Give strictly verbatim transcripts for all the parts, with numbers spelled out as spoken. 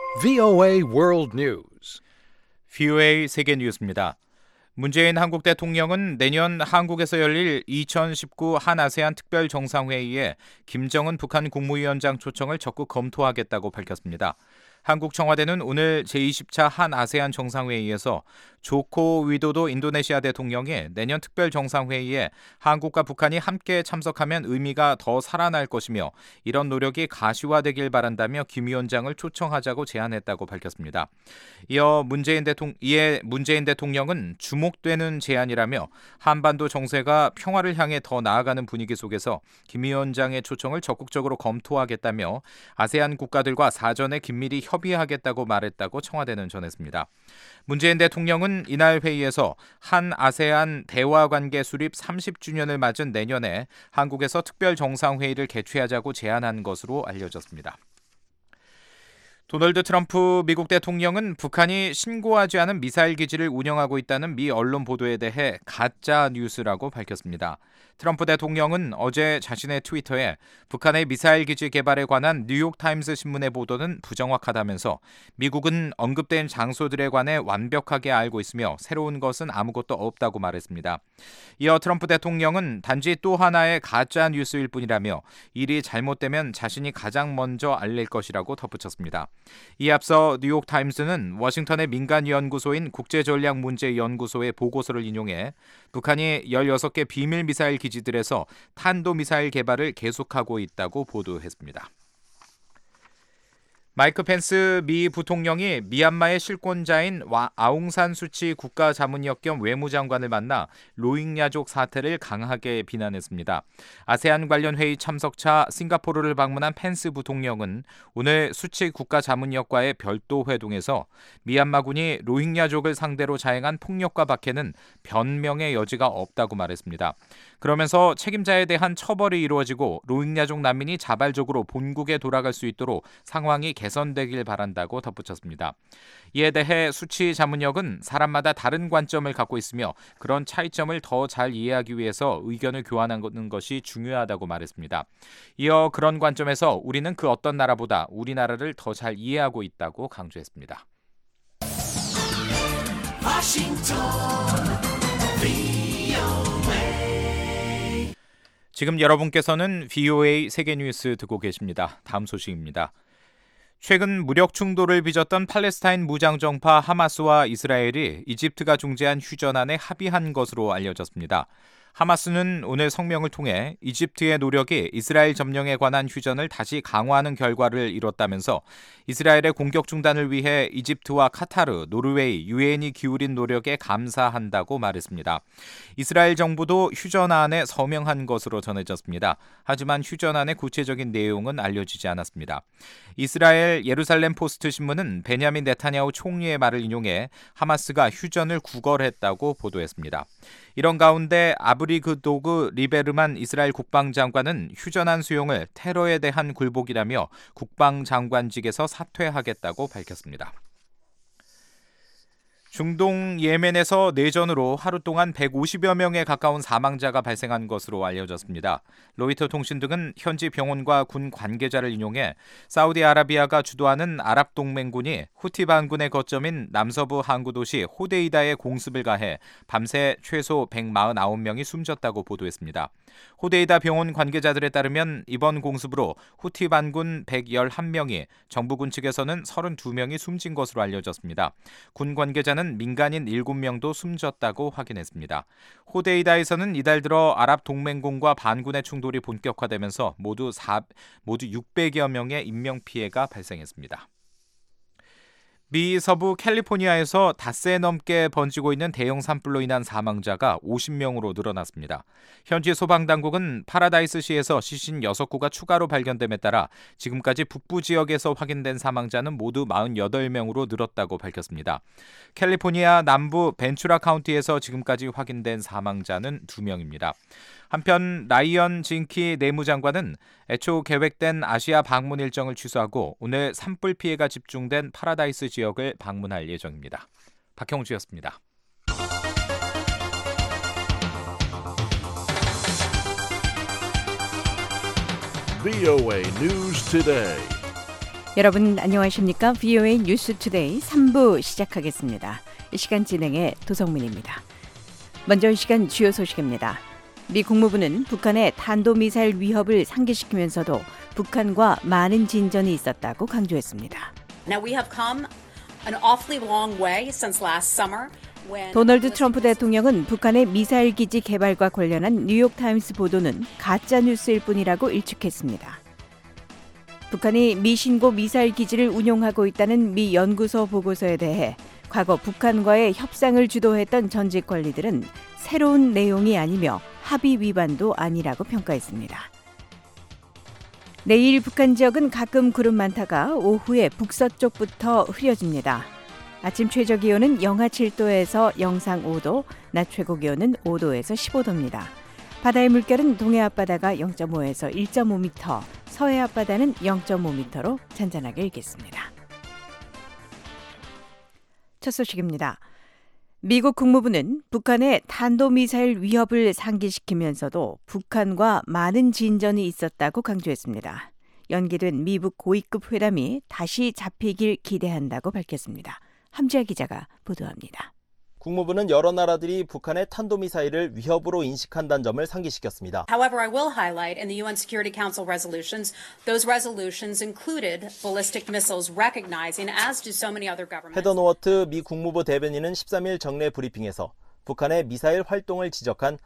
브이오에이 World News. 브이오에이 세계 뉴스입니다. 문재인 한국 대통령은 내년 한국에서 열릴 이천십구 한아세안 특별정상회의에 김정은 북한 국무위원장 초청을 적극 검토하겠다고 밝혔습니다. 한국 청와대는 오늘 제이십 차 한아세안 정상회의에서 조코 위도도 인도네시아 대통령이 내년 특별정상회의에 한국과 북한이 함께 참석하면 의미가 더 살아날 것이며 이런 노력이 가시화되길 바란다며 김 위원장을 초청하자고 제안했다고 밝혔습니다. 이어 문재인 대통령, 이에 문재인 대통령은 주목되는 제안이라며 한반도 정세가 평화를 향해 더 나아가는 분위기 속에서 김 위원장의 초청을 적극적으로 검토하겠다며 아세안 국가들과 사전에 긴밀히 협의하겠다고 말했다고 청와대는 전했습니다. 문재인 대통령은 이날 회의에서 한 아세안 대화관계 수립 삼십 주년을 맞은 내년에 한국에서 특별정상회의를 개최하자고 제안한 것으로 알려졌습니다. 도널드 트럼프 미국 대통령은 북한이 신고하지 않은 미사일 기지를 운영하고 있다는 미 언론 보도에 대해 가짜 뉴스라고 밝혔습니다. 트럼프 대통령은 어제 자신의 트위터에 북한의 미사일 기지 개발에 관한 뉴욕타임스 신문의 보도는 부정확하다면서 미국은 언급된 장소들에 관해 완벽하게 알고 있으며 새로운 것은 아무것도 없다고 말했습니다. 이어 트럼프 대통령은 단지 또 하나의 가짜 뉴스일 뿐이라며 일이 잘못되면 자신이 가장 먼저 알릴 것이라고 덧붙였습니다. 이에 앞서 뉴욕타임스는 워싱턴의 민간연구소인 국제전략문제연구소의 보고서를 인용해 북한이 열여섯 개 비밀 미사일 기지들에서 탄도미사일 개발을 계속하고 있다고 보도했습니다. 마이크 펜스 미 부통령이 미얀마의 실권자인 아웅산 수치 국가자문역 겸 외무장관을 만나 로힝야족 사태를 강하게 비난했습니다. 아세안 관련 회의 참석차 싱가포르를 방문한 펜스 부통령은 오늘 수치 국가자문역과의 별도 회동에서 미얀마군이 로힝야족을 상대로 자행한 폭력과 박해는 변명의 여지가 없다고 말했습니다. 그러면서 책임자에 대한 처벌이 이루어지고 로힝야족 난민이 자발적으로 본국에 돌아갈 수 있도록 상황이 개선되길 바란다고 덧붙였습니다. 이에 대해 수치 자문역은 사람마다 다른 관점을 갖고 있으며 그런 차이점을 더 잘 이해하기 위해서 의견을 교환하는 것이 중요하다고 말했습니다. 이어 그런 관점에서 우리는 그 어떤 나라보다 우리나라를 더 잘 이해하고 있다고 강조했습니다. 워싱턴 브이오에이 지금 여러분께서는 브이오에이 세계뉴스 듣고 계십니다. 다음 소식입니다. 최근 무력 충돌을 빚었던 팔레스타인 무장정파 하마스와 이스라엘이 이집트가 중재한 휴전안에 합의한 것으로 알려졌습니다. 하마스는 오늘 성명을 통해 이집트의 노력이 이스라엘 점령에 관한 휴전을 다시 강화하는 결과를 이뤘다면서 이스라엘의 공격 중단을 위해 이집트와 카타르, 노르웨이, 유엔이 기울인 노력에 감사한다고 말했습니다. 이스라엘 정부도 휴전안에 서명한 것으로 전해졌습니다. 하지만 휴전안의 구체적인 내용은 알려지지 않았습니다. 이스라엘 예루살렘 포스트 신문은 베냐민 네타냐후 총리의 말을 인용해 하마스가 휴전을 구걸했다고 보도했습니다. 이런 가운데 아브리그도그 리베르만 이스라엘 국방장관은 휴전안 수용을 테러에 대한 굴복이라며 국방장관직에서 사퇴하겠다고 밝혔습니다. 중동 예멘에서 내전으로 하루 동안 백오십여 명에 가까운 사망자가 발생한 것으로 알려졌습니다. 로이터 통신 등은 현지 병원과 군 관계자를 인용해 사우디아라비아가 주도하는 아랍동맹군이 후티 반군의 거점인 남서부 항구 도시 호데이다에 공습을 가해 밤새 최소 백사십구 명이 숨졌다고 보도했습니다. 호데이다 병원 관계자들에 따르면 이번 공습으로 후티 반군 백십일 명이 정부군 측에서는 삼십이 명이 숨진 것으로 알려졌습니다. 군 관계자는 민간인 일곱 명도 숨졌다고 확인했습니다. 호데이다에서는 이달 들어 아랍 동맹군과 반군의 충돌이 본격화되면서 모두, 사, 모두 육백여 명의 인명피해가 발생했습니다. 미 서부 캘리포니아에서 닷새 넘게 번지고 있는 대형 산불로 인한 사망자가 오십 명으로 늘어났습니다. 현지 소방당국은 파라다이스시에서 시신 여섯 구가 추가로 발견됨에 따라 지금까지 북부 지역에서 확인된 사망자는 모두 사십팔 명으로 늘었다고 밝혔습니다. 캘리포니아 남부 벤츄라 카운티에서 지금까지 확인된 사망자는 두 명입니다. 한편 라이언 징키 내무장관은 애초 계획된 아시아 방문 일정을 취소하고 오늘 산불 피해가 집중된 파라다이스 지역을 방문할 예정입니다. 박형주였습니다. 브이오에이 News Today. 여러분 안녕하십니까? 브이오에이 뉴스투데이 삼 부 시작하겠습니다. 이 시간 진행의 도성민입니다. 먼저 이 시간 주요 소식입니다. 미 국무부는 북한의 탄도미사일 위협을 상기시키면서도 북한과 많은 진전이 있었다고 강조했습니다. Now we have come an awfully long way since last summer. 도널드 트럼프 대통령은 북한의 미사일 기지 개발과 관련한 뉴욕타임스 보도는 가짜 뉴스일 뿐이라고 일축했습니다. 북한이 미신고 미사일 기지를 운용하고 있다는 미 연구소 보고서에 대해 과거 북한과의 협상을 주도했던 전직 관리들은 새로운 내용이 아니며 합의 위반도 아니라고 평가했습니다. 내일 북한 지역은 가끔 구름 많다가 오후에 북서쪽부터 흐려집니다. 아침 최저 기온은 영하 칠 도에서 영상 오 도, 낮 최고 기온은 오 도에서 십오 도입니다. 바다의 물결은 동해 앞바다가 영 점 오에서 일 점 오 미터, 서해 앞바다는 영 점 오 미터로 잔잔하게 일겠습니다. 첫 소식입니다. 미국 국무부는 북한의 탄도미사일 위협을 상기시키면서도 북한과 많은 진전이 있었다고 강조했습니다. 연기된 미북 고위급 회담이 다시 잡히길 기대한다고 밝혔습니다. 함지아 기자가 보도합니다. 국무부는 여러 나라들이 북한의 탄도미사일을 위협으로 인식한다는 점을 상기시켰습니다. However, I will highlight in the 유엔 Security Council resolutions, those resolutions included ballistic missiles, recognizing, as do so many other governments. 헤더 노어트 미 국무부 대변인은 십삼 일 정례 브리핑에서 북한의 미사일 활동을 지적한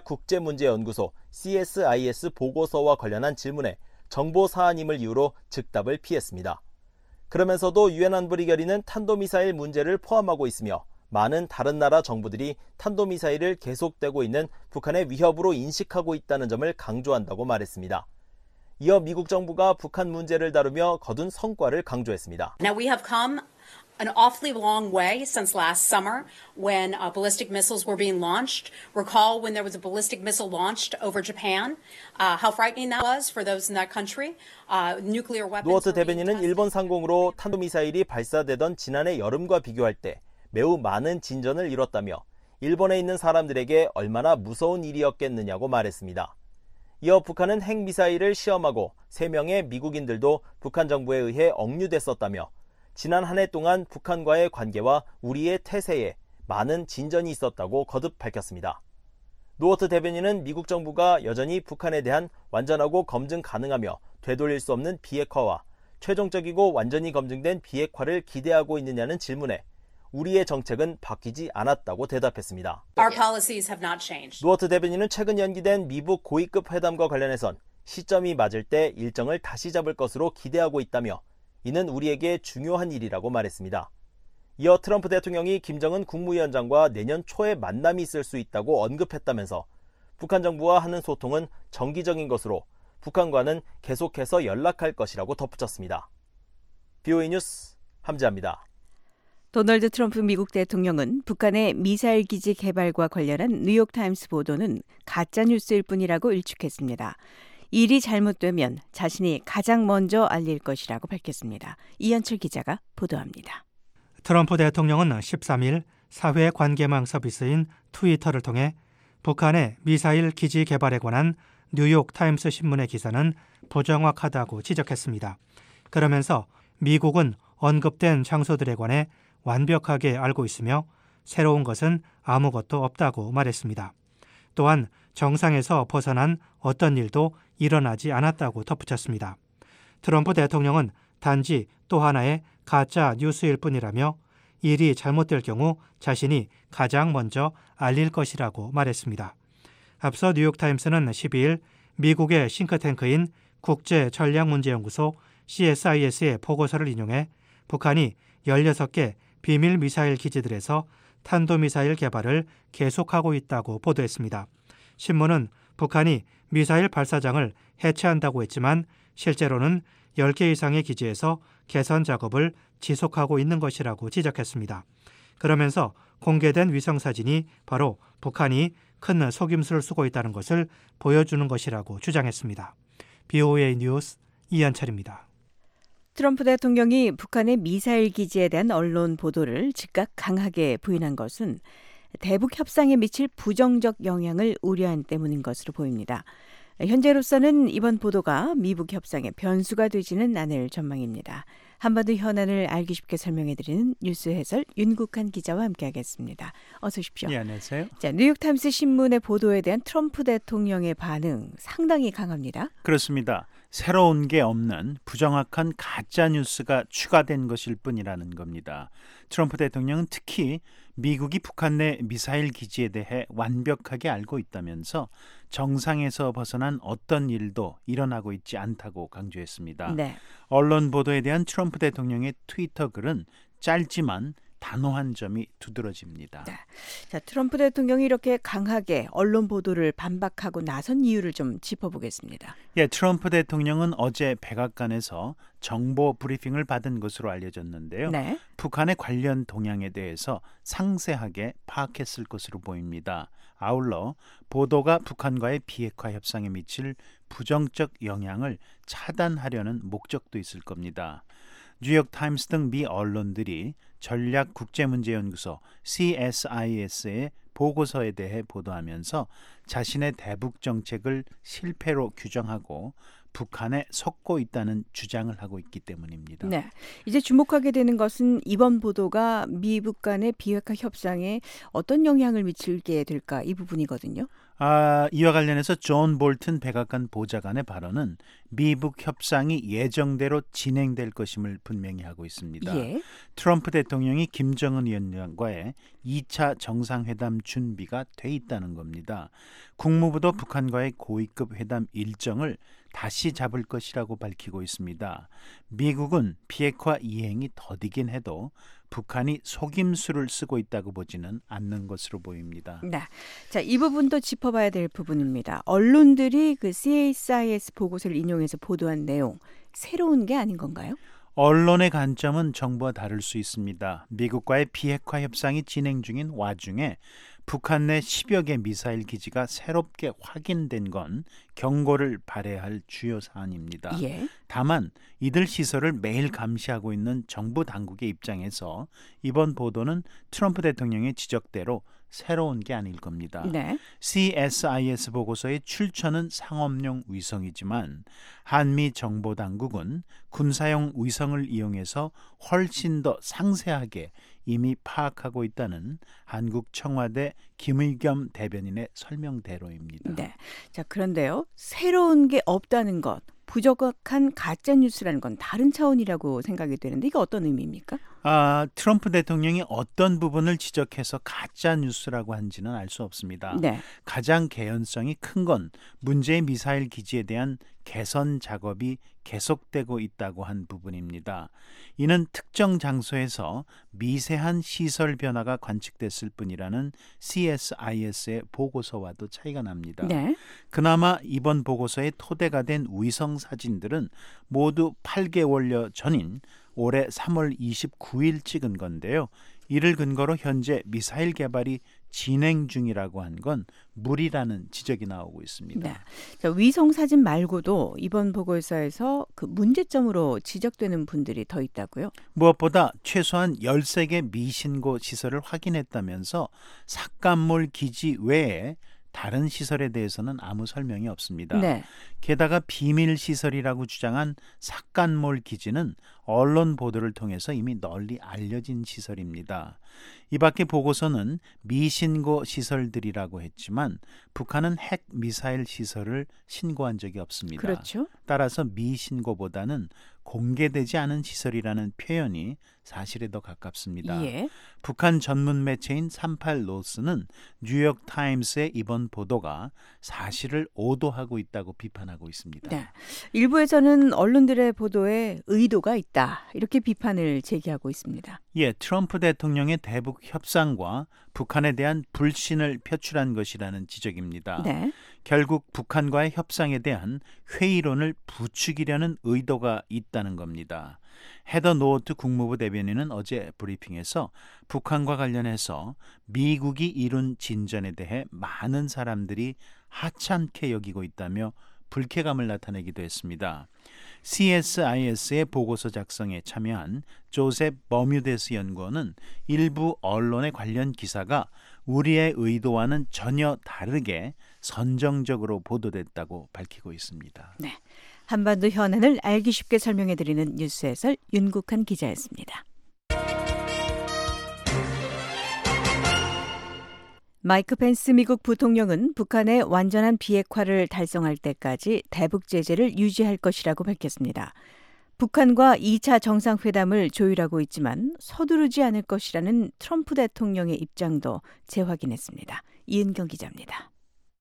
전략국제문제연구소 씨에스아이에스 보고서와 관련한 질문에 정보 사안임을 이유로 즉답을 피했습니다. 그러면서도 유엔 안보리 결의는 탄도미사일 문제를 포함하고 있으며 많은 다른 나라 정부들이 탄도미사일을 계속되고 있는 북한의 위협으로 인식하고 있다는 점을 강조한다고 말했습니다. 이어 미국 정부가 북한 문제를 다루며 거둔 성과를 강조했습니다. Now we have come an awfully long way since last summer when uh, ballistic missiles were being launched. Recall when there was a ballistic missile launched over Japan, uh, how frightening that was for those in that country. Uh, nuclear weapons. 노어트 대변인은 일본 상공으로 탄도미사일이 발사되던 지난해 여름과 비교할 때 매우 많은 진전을 이뤘다며 일본에 있는 사람들에게 얼마나 무서운 일이었겠느냐고 말했습니다. 이어 북한은 핵미사일을 시험하고 세 명의 미국인들도 북한 정부에 의해 억류됐었다며 지난 한 해 동안 북한과의 관계와 우리의 태세에 많은 진전이 있었다고 거듭 밝혔습니다. 노어트 대변인은 미국 정부가 여전히 북한에 대한 완전하고 검증 가능하며 되돌릴 수 없는 비핵화와 최종적이고 완전히 검증된 비핵화를 기대하고 있느냐는 질문에 우리의 정책은 바뀌지 않았다고 대답했습니다. Our policies have not changed. 노어트 대변인은 최근 연기된 미북 고위급 회담과 관련해선 시점이 맞을 때 일정을 다시 잡을 것으로 기대하고 있다며 이는 우리에게 중요한 일이라고 말했습니다. 이어 트럼프 대통령이 김정은 국무위원장과 내년 초에 만남이 있을 수 있다고 언급했다면서 북한 정부와 하는 소통은 정기적인 것으로 북한과는 계속해서 연락할 것이라고 덧붙였습니다. 브이오에이 뉴스 함지아입니다. 도널드 트럼프 미국 대통령은 북한의 미사일 기지 개발과 관련한 뉴욕타임스 보도는 가짜뉴스일 뿐이라고 일축했습니다. 일이 잘못되면 자신이 가장 먼저 알릴 것이라고 밝혔습니다. 이현철 기자가 보도합니다. 트럼프 대통령은 십삼 일 사회관계망 서비스인 트위터를 통해 북한의 미사일 기지 개발에 관한 뉴욕타임스 신문의 기사는 부정확하다고 지적했습니다. 그러면서 미국은 언급된 장소들에 관해 완벽하게 알고 있으며 새로운 것은 아무것도 없다고 말했습니다. 또한 정상에서 벗어난 어떤 일도 일어나지 않았다고 덧붙였습니다. 트럼프 대통령은 단지 또 하나의 가짜 뉴스일 뿐이라며 일이 잘못될 경우 자신이 가장 먼저 알릴 것이라고 말했습니다. 앞서 뉴욕타임스는 십이 일 미국의 싱크탱크인 국제전략문제연구소 씨에스아이에스의 보고서를 인용해 북한이 열여섯 개 비밀 미사일 기지들에서 탄도미사일 개발을 계속하고 있다고 보도했습니다. 신문은 북한이 미사일 발사장을 해체한다고 했지만 실제로는 열 개 이상의 기지에서 개선 작업을 지속하고 있는 것이라고 지적했습니다. 그러면서 공개된 위성사진이 바로 북한이 큰 속임수를 쓰고 있다는 것을 보여주는 것이라고 주장했습니다. 브이오에이 뉴스 이현철입니다. 트럼프 대통령이 북한의 미사일 기지에 대한 언론 보도를 즉각 강하게 부인한 것은 대북 협상에 미칠 부정적 영향을 우려한 때문인 것으로 보입니다. 현재로서는 이번 보도가 미북 협상의 변수가 되지는 않을 전망입니다. 한반도 현안을 알기 쉽게 설명해드리는 뉴스 해설 윤국한 기자와 함께하겠습니다. 어서 오십시오. 네, 안녕하세요. 자, 뉴욕타임스 신문의 보도에 대한 트럼프 대통령의 반응 상당히 강합니다. 그렇습니다. 새로운 게 없는 부정확한 가짜 뉴스가 추가된 것일 뿐이라는 겁니다. 트럼프 대통령은 특히 미국이 북한 내 미사일 기지에 대해 완벽하게 알고 있다면서 정상에서 벗어난 어떤 일도 일어나고 있지 않다고 강조했습니다. 네. 언론 보도에 대한 트럼프 대통령의 트위터 글은 짧지만 단호한 점이 두드러집니다. 네. 자, 트럼프 대통령이 이렇게 강하게 언론 보도를 반박하고 나선 이유를 좀 짚어보겠습니다. 예, 트럼프 대통령은 어제 백악관에서 정보 브리핑을 받은 것으로 알려졌는데요. 네. 북한의 관련 동향에 대해서 상세하게 파악했을 것으로 보입니다. 아울러 보도가 북한과의 비핵화 협상에 미칠 부정적 영향을 차단하려는 목적도 있을 겁니다. 뉴욕타임스 등 미 언론들이 전략국제문제연구소 씨에스아이에스의 보고서에 대해 보도하면서 자신의 대북 정책을 실패로 규정하고 북한에 속고 있다는 주장을 하고 있기 때문입니다. 네. 이제 주목하게 되는 것은 이번 보도가 미북 간의 비핵화 협상에 어떤 영향을 미치게 될까 이 부분이거든요. 아, 이와 관련해서 존 볼튼 백악관 보좌관의 발언은 미북 협상이 예정대로 진행될 것임을 분명히 하고 있습니다. 예. 트럼프 대통령이 김정은 위원장과의 이 차 정상회담 준비가 돼 있다는 겁니다. 국무부도 북한과의 고위급 회담 일정을 다시 잡을 것이라고 밝히고 있습니다. 미국은 비핵화 이행이 더디긴 해도 북한이 속임수를 쓰고 있다고 보지는 않는 것으로 보입니다. 네. 자, 이 부분도 짚어봐야 될 부분입니다. 언론들이 그 씨에스아이에스 보고서를 인용해서 보도한 내용 새로운 게 아닌 건가요? 언론의 관점은 정부와 다를 수 있습니다. 미국과의 비핵화 협상이 진행 중인 와중에 북한 내 십여 개 미사일 기지가 새롭게 확인된 건 경고를 발해할 주요 사안입니다. 예. 다만 이들 시설을 매일 감시하고 있는 정부 당국의 입장에서 이번 보도는 트럼프 대통령의 지적대로 새로운 게 아닐 겁니다. 네. 씨에스아이에스 보고서의 출처는 상업용 위성이지만 한미 정보당국은 군사용 위성을 이용해서 훨씬 더 상세하게 이미 파악하고 있다는 한국 청와대 김의겸 대변인의 설명대로입니다. 네. 자, 그런데요. 새로운 게 없다는 것, 부정확한 가짜 뉴스라는 건 다른 차원이라고 생각이 되는데 이게 어떤 의미입니까? 아, 트럼프 대통령이 어떤 부분을 지적해서 가짜 뉴스라고 한지는 알 수 없습니다. 네. 가장 개연성이 큰 건 문제의 미사일 기지에 대한 개선 작업이 계속되고 있다고 한 부분입니다. 이는 특정 장소에서 미세한 시설 변화가 관측됐을 뿐이라는 씨에스아이에스의 보고서와도 차이가 납니다. 네. 그나마 이번 보고서의 토대가 된 위성 사진들은 모두 팔 개월여 전인 올해 삼월 이십구일 찍은 건데요. 이를 근거로 현재 미사일 개발이 진행 중이라고 한 건 무리라는 지적이 나오고 있습니다. 네. 자, 위성 사진 말고도 이번 보고서에서 그 문제점으로 지적되는 분들이 더 있다고요? 무엇보다 최소한 열세 개 미신고 시설을 확인했다면서 삭감물 기지 외에 다른 시설에 대해서는 아무 설명이 없습니다. 네. 게다가 비밀 시설이라고 주장한 삭간몰 기지는 언론 보도를 통해서 이미 널리 알려진 시설입니다. 이 밖에 보고서는 미신고 시설들이라고 했지만 북한은 핵 미사일 시설을 신고한 적이 없습니다. 그렇죠. 따라서 미신고보다는 공개되지 않은 시설이라는 표현이 사실에 더 가깝습니다. 예. 북한 전문 매체인 삼십팔 노스는 뉴욕타임스의 이번 보도가 사실을 오도하고 있다고 비판하고 있습니다. 네. 일부에서는 언론들의 보도에 의도가 있다. 이렇게 비판을 제기하고 있습니다. 예, 트럼프 대통령의 대북 협상과 북한에 대한 불신을 표출한 것이라는 지적입니다. 네. 결국 북한과의 협상에 대한 회의론을 부추기려는 의도가 있다는 겁니다. 헤더 노트 국무부 대변인은 어제 브리핑에서 북한과 관련해서 미국이 이룬 진전에 대해 많은 사람들이 하찮게 여기고 있다며 불쾌감을 나타내기도 했습니다. 씨에스아이에스의 보고서 작성에 참여한 조셉 버뮤데스 연구원은 일부 언론의 관련 기사가 우리의 의도와는 전혀 다르게 선정적으로 보도됐다고 밝히고 있습니다. 네, 한반도 현안을 알기 쉽게 설명해드리는 뉴스 해설 윤국한 기자였습니다. 마이크 펜스 미국 부통령은 북한의 완전한 비핵화를 달성할 때까지 대북 제재를 유지할 것이라고 밝혔습니다. 북한과 이 차 정상회담을 조율하고 있지만 서두르지 않을 것이라는 트럼프 대통령의 입장도 재확인했습니다. 이은경 기자입니다.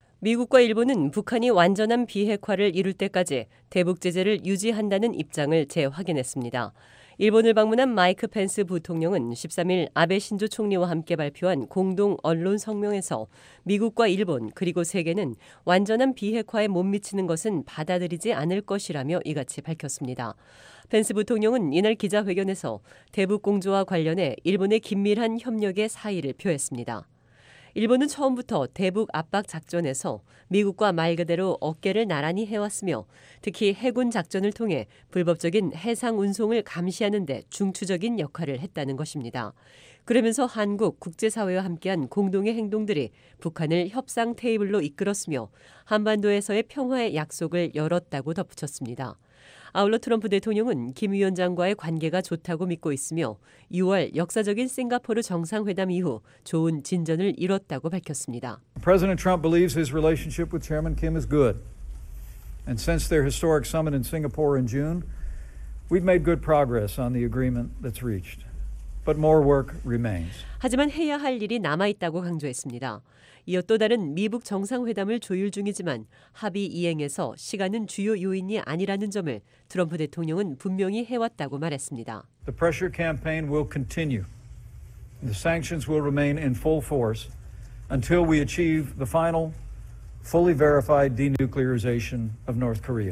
미국과 일본은 북한이 완전한 비핵화를 이룰 때까지 대북 제재를 유지한다는 입장을 재확인했습니다. 일본을 방문한 마이크 펜스 부통령은 십삼 일 아베 신조 총리와 함께 발표한 공동 언론 성명에서 미국과 일본 그리고 세계는 완전한 비핵화에 못 미치는 것은 받아들이지 않을 것이라며 이같이 밝혔습니다. 펜스 부통령은 이날 기자회견에서 대북 공조와 관련해 일본의 긴밀한 협력에 사의를 표했습니다. 일본은 처음부터 대북 압박 작전에서 미국과 말 그대로 어깨를 나란히 해왔으며 특히 해군 작전을 통해 불법적인 해상 운송을 감시하는 데 중추적인 역할을 했다는 것입니다. 그러면서 한국 국제사회와 함께한 공동의 행동들이 북한을 협상 테이블로 이끌었으며 한반도에서의 평화의 약속을 열었다고 덧붙였습니다. 아울러 트럼프 대통령은 김 위원장과의 관계가 좋다고 믿고 있으며 유월 역사적인 싱가포르 정상회담 이후 좋은 진전을 이뤘다고 밝혔습니다. President Trump believes his relationship with Chairman Kim is good. And since their historic summit in Singapore in June, we've made good progress on the agreement that's reached. But more work remains. 하지만 해야 할 일이 남아있다고 강조했습니다. 이어 또 다른 미북 정상회담을 조율 중이지만 합의 이행에서 시간은 주요 요인이 아니라는 점을 트럼프 대통령은 분명히 해왔다고 말했습니다. The pressure campaign will continue. The sanctions will remain in full force until we achieve the final, fully verified denuclearization of North Korea.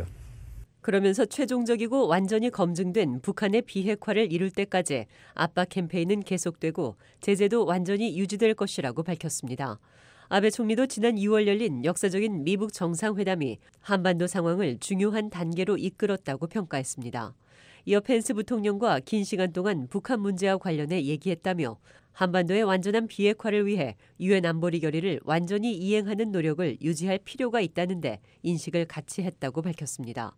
그러면서 최종적이고 완전히 검증된 북한의 비핵화를 이룰 때까지 압박 캠페인은 계속되고 제재도 완전히 유지될 것이라고 밝혔습니다. 아베 총리도 지난 유월 열린 역사적인 미북 정상회담이 한반도 상황을 중요한 단계로 이끌었다고 평가했습니다. 이어 펜스 부통령과 긴 시간 동안 북한 문제와 관련해 얘기했다며 한반도의 완전한 비핵화를 위해 유엔 안보리 결의를 완전히 이행하는 노력을 유지할 필요가 있다는데 인식을 같이 했다고 밝혔습니다.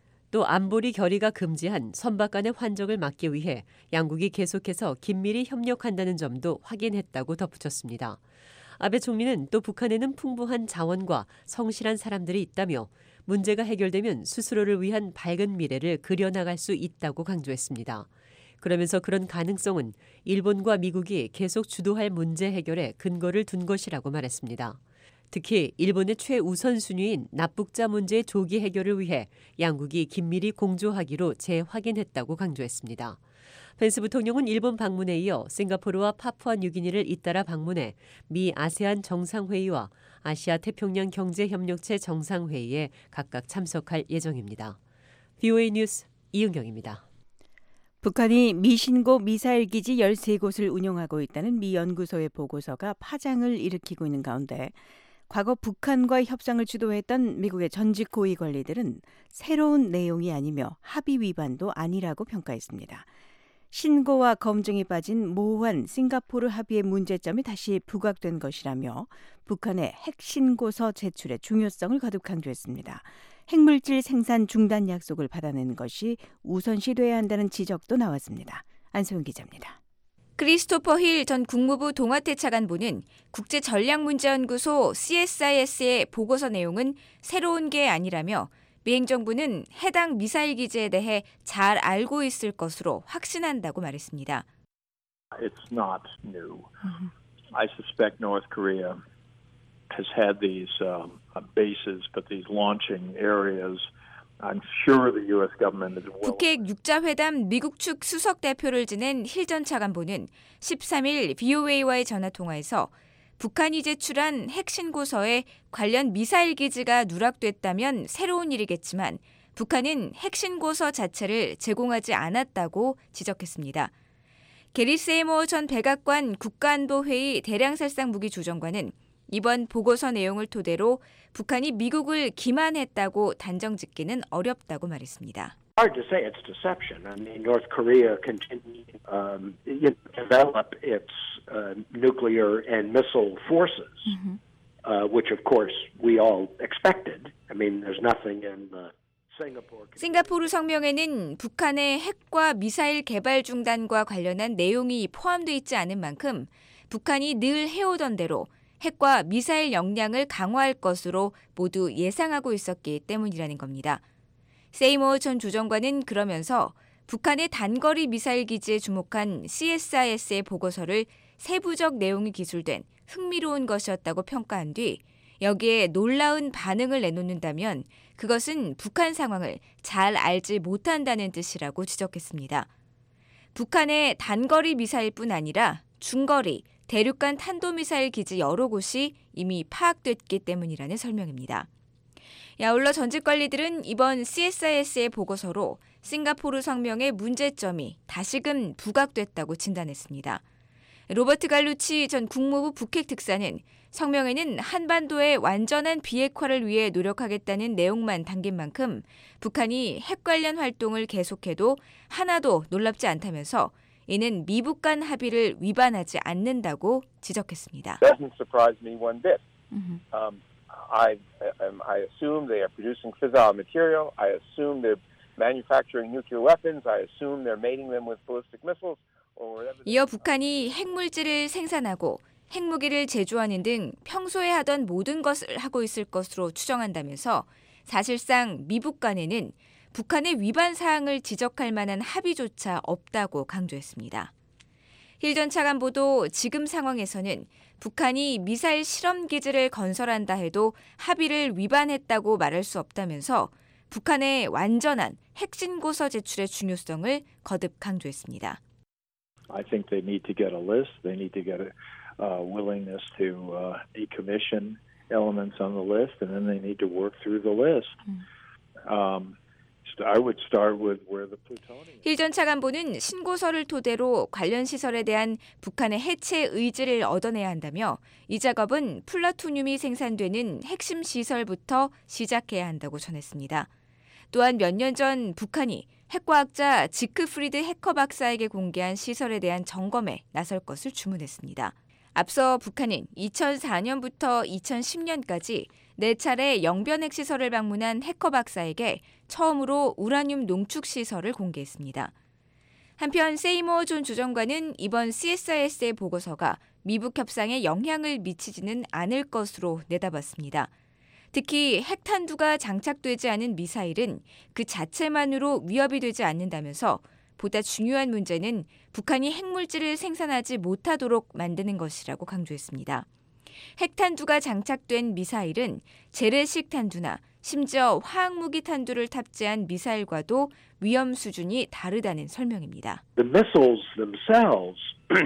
또 안보리 결의가 금지한 선박 간의 환적을 막기 위해 양국이 계속해서 긴밀히 협력한다는 점도 확인했다고 덧붙였습니다. 아베 총리는 또 북한에는 풍부한 자원과 성실한 사람들이 있다며 문제가 해결되면 스스로를 위한 밝은 미래를 그려나갈 수 있다고 강조했습니다. 그러면서 그런 가능성은 일본과 미국이 계속 주도할 문제 해결에 근거를 둔 것이라고 말했습니다. 특히 일본의 최우선순위인 납북자 문제의 조기 해결을 위해 양국이 긴밀히 공조하기로 재확인했다고 강조했습니다. 펜스 부통령은 일본 방문에 이어 싱가포르와 파푸아 뉴기니를 잇따라 방문해 미 아세안 정상회의와 아시아 태평양 경제협력체 정상회의에 각각 참석할 예정입니다. 브이오에이 뉴스 이은경입니다. 북한이 미신고 미사일 기지 열세 곳을 운영하고 있다는 미 연구소의 보고서가 파장을 일으키고 있는 가운데 과거 북한과의 협상을 주도했던 미국의 전직 고위 관리들은 새로운 내용이 아니며 합의 위반도 아니라고 평가했습니다. 신고와 검증이 빠진 모호한 싱가포르 합의의 문제점이 다시 부각된 것이라며 북한의 핵신고서 제출의 중요성을 거듭 강조했습니다. 핵물질 생산 중단 약속을 받아낸 것이 우선시돼야 한다는 지적도 나왔습니다. 안소영 기자입니다. 크리스토퍼 힐 전 국무부 동아태 차관보는 국제전략문제연구소 씨에스아이에스의 보고서 내용은 새로운 게 아니라며 미 행정부는 해당 미사일 기지에 대해 잘 알고 있을 것으로 확신한다고 말했습니다. It's not new. Mm-hmm. I suspect North Korea has had these um, bases, but these launching areas. I'm sure the U S government is well. 북핵 육자회담 미국 측 수석 대표를 지낸 힐 전 차관보는 십삼 일 브이오에이와의 전화 통화에서 북한이 제출한 핵신고서에 관련 미사일 기지가 누락됐다면 새로운 일이겠지만 북한은 핵신고서 자체를 제공하지 않았다고 지적했습니다. 게리 세이모어 전 백악관 국가안보회의 대량살상 무기조정관은 이번 보고서 내용을 토대로 북한이 미국을 기만했다고 단정짓기는 어렵다고 말했습니다. Hard to say it's deception. I mean, North Korea continued um, to develop its uh, nuclear and missile forces, mm-hmm. uh, which of course we all expected. I mean, there's nothing in the Singapore. 싱가포르 성명에는 북한의 핵과 미사일 개발 중단과 관련한 내용이 포함되어 있지 않은 만큼 북한이 늘 해오던 대로 핵과 미사일 역량을 강화할 것으로 모두 예상하고 있었기 때문이라는 겁니다. 세이머 전 조정관은 그러면서 북한의 단거리 미사일 기지에 주목한 씨에스아이에스의 보고서를 세부적 내용이 기술된 흥미로운 것이었다고 평가한 뒤 여기에 놀라운 반응을 내놓는다면 그것은 북한 상황을 잘 알지 못한다는 뜻이라고 지적했습니다. 북한의 단거리 미사일뿐 아니라 중거리, 대륙간 탄도미사일 기지 여러 곳이 이미 파악됐기 때문이라는 설명입니다. 아울러 전직 관리들은 이번 씨에스아이에스의 보고서로 싱가포르 성명의 문제점이 다시금 부각됐다고 진단했습니다. 로버트 갈루치 전 국무부 북핵 특사는 성명에는 한반도의 완전한 비핵화를 위해 노력하겠다는 내용만 담긴 만큼 북한이 핵 관련 활동을 계속해도 하나도 놀랍지 않다면서 이는 미북 간 합의를 위반하지 않는다고 지적했습니다. Doesn't surprise me one bit. Mm-hmm. Um, I, um, I assume they are producing fissile material. I assume they're manufacturing nuclear weapons. I assume they're mating them with ballistic missiles. 이어 북한이 핵물질을 생산하고 핵무기를 제조하는 등 평소에 하던 모든 것을 하고 있을 것으로 추정한다면서 사실상 미북 간에는 북한의 위반 사항을 지적할 만한 합의조차 없다고 강조했습니다. 힐 전 차관보도 지금 상황에서는 북한이 미사일 실험 기지를 건설한다 해도 합의를 위반했다고 말할 수 없다면서 북한의 완전한 핵신고서 제출의 중요성을 거듭 강조했습니다. I think they need to get a list. They need to get a uh, willingness to uh, decommission elements on the list, and then they need to work through the list. Um, I would start with where the plutonium. 힐 전 차관보는 신고서를 토대로 관련 시설에 대한 북한의 해체 의지를 얻어내야 한다며 이 작업은 플루토늄이 생산되는 핵심 시설부터 시작해야 한다고 전했습니다. 또한 몇 년 전 북한이 핵과학자 지크프리드 해커 박사에게 공개한 시설에 대한 점검에 나설 것을 주문했습니다. 앞서 북한은 이천사 년부터 이천십 년까지 네 차례 영변 핵시설을 방문한 해커 박사에게 처음으로 우라늄 농축 시설을 공개했습니다. 한편 세이머 존 조정관은 이번 씨에스아이에스의 보고서가 미북 협상에 영향을 미치지는 않을 것으로 내다봤습니다. 특히 핵탄두가 장착되지 않은 미사일은 그 자체만으로 위협이 되지 않는다면서 보다 중요한 문제는 북한이 핵물질을 생산하지 못하도록 만드는 것이라고 강조했습니다. 핵탄두가 장착된 미사일은 재래식 탄두나 심지어 화학무기 탄두를 탑재한 미사일과도 위험 수준이 다르다는 설명입니다. The missiles themselves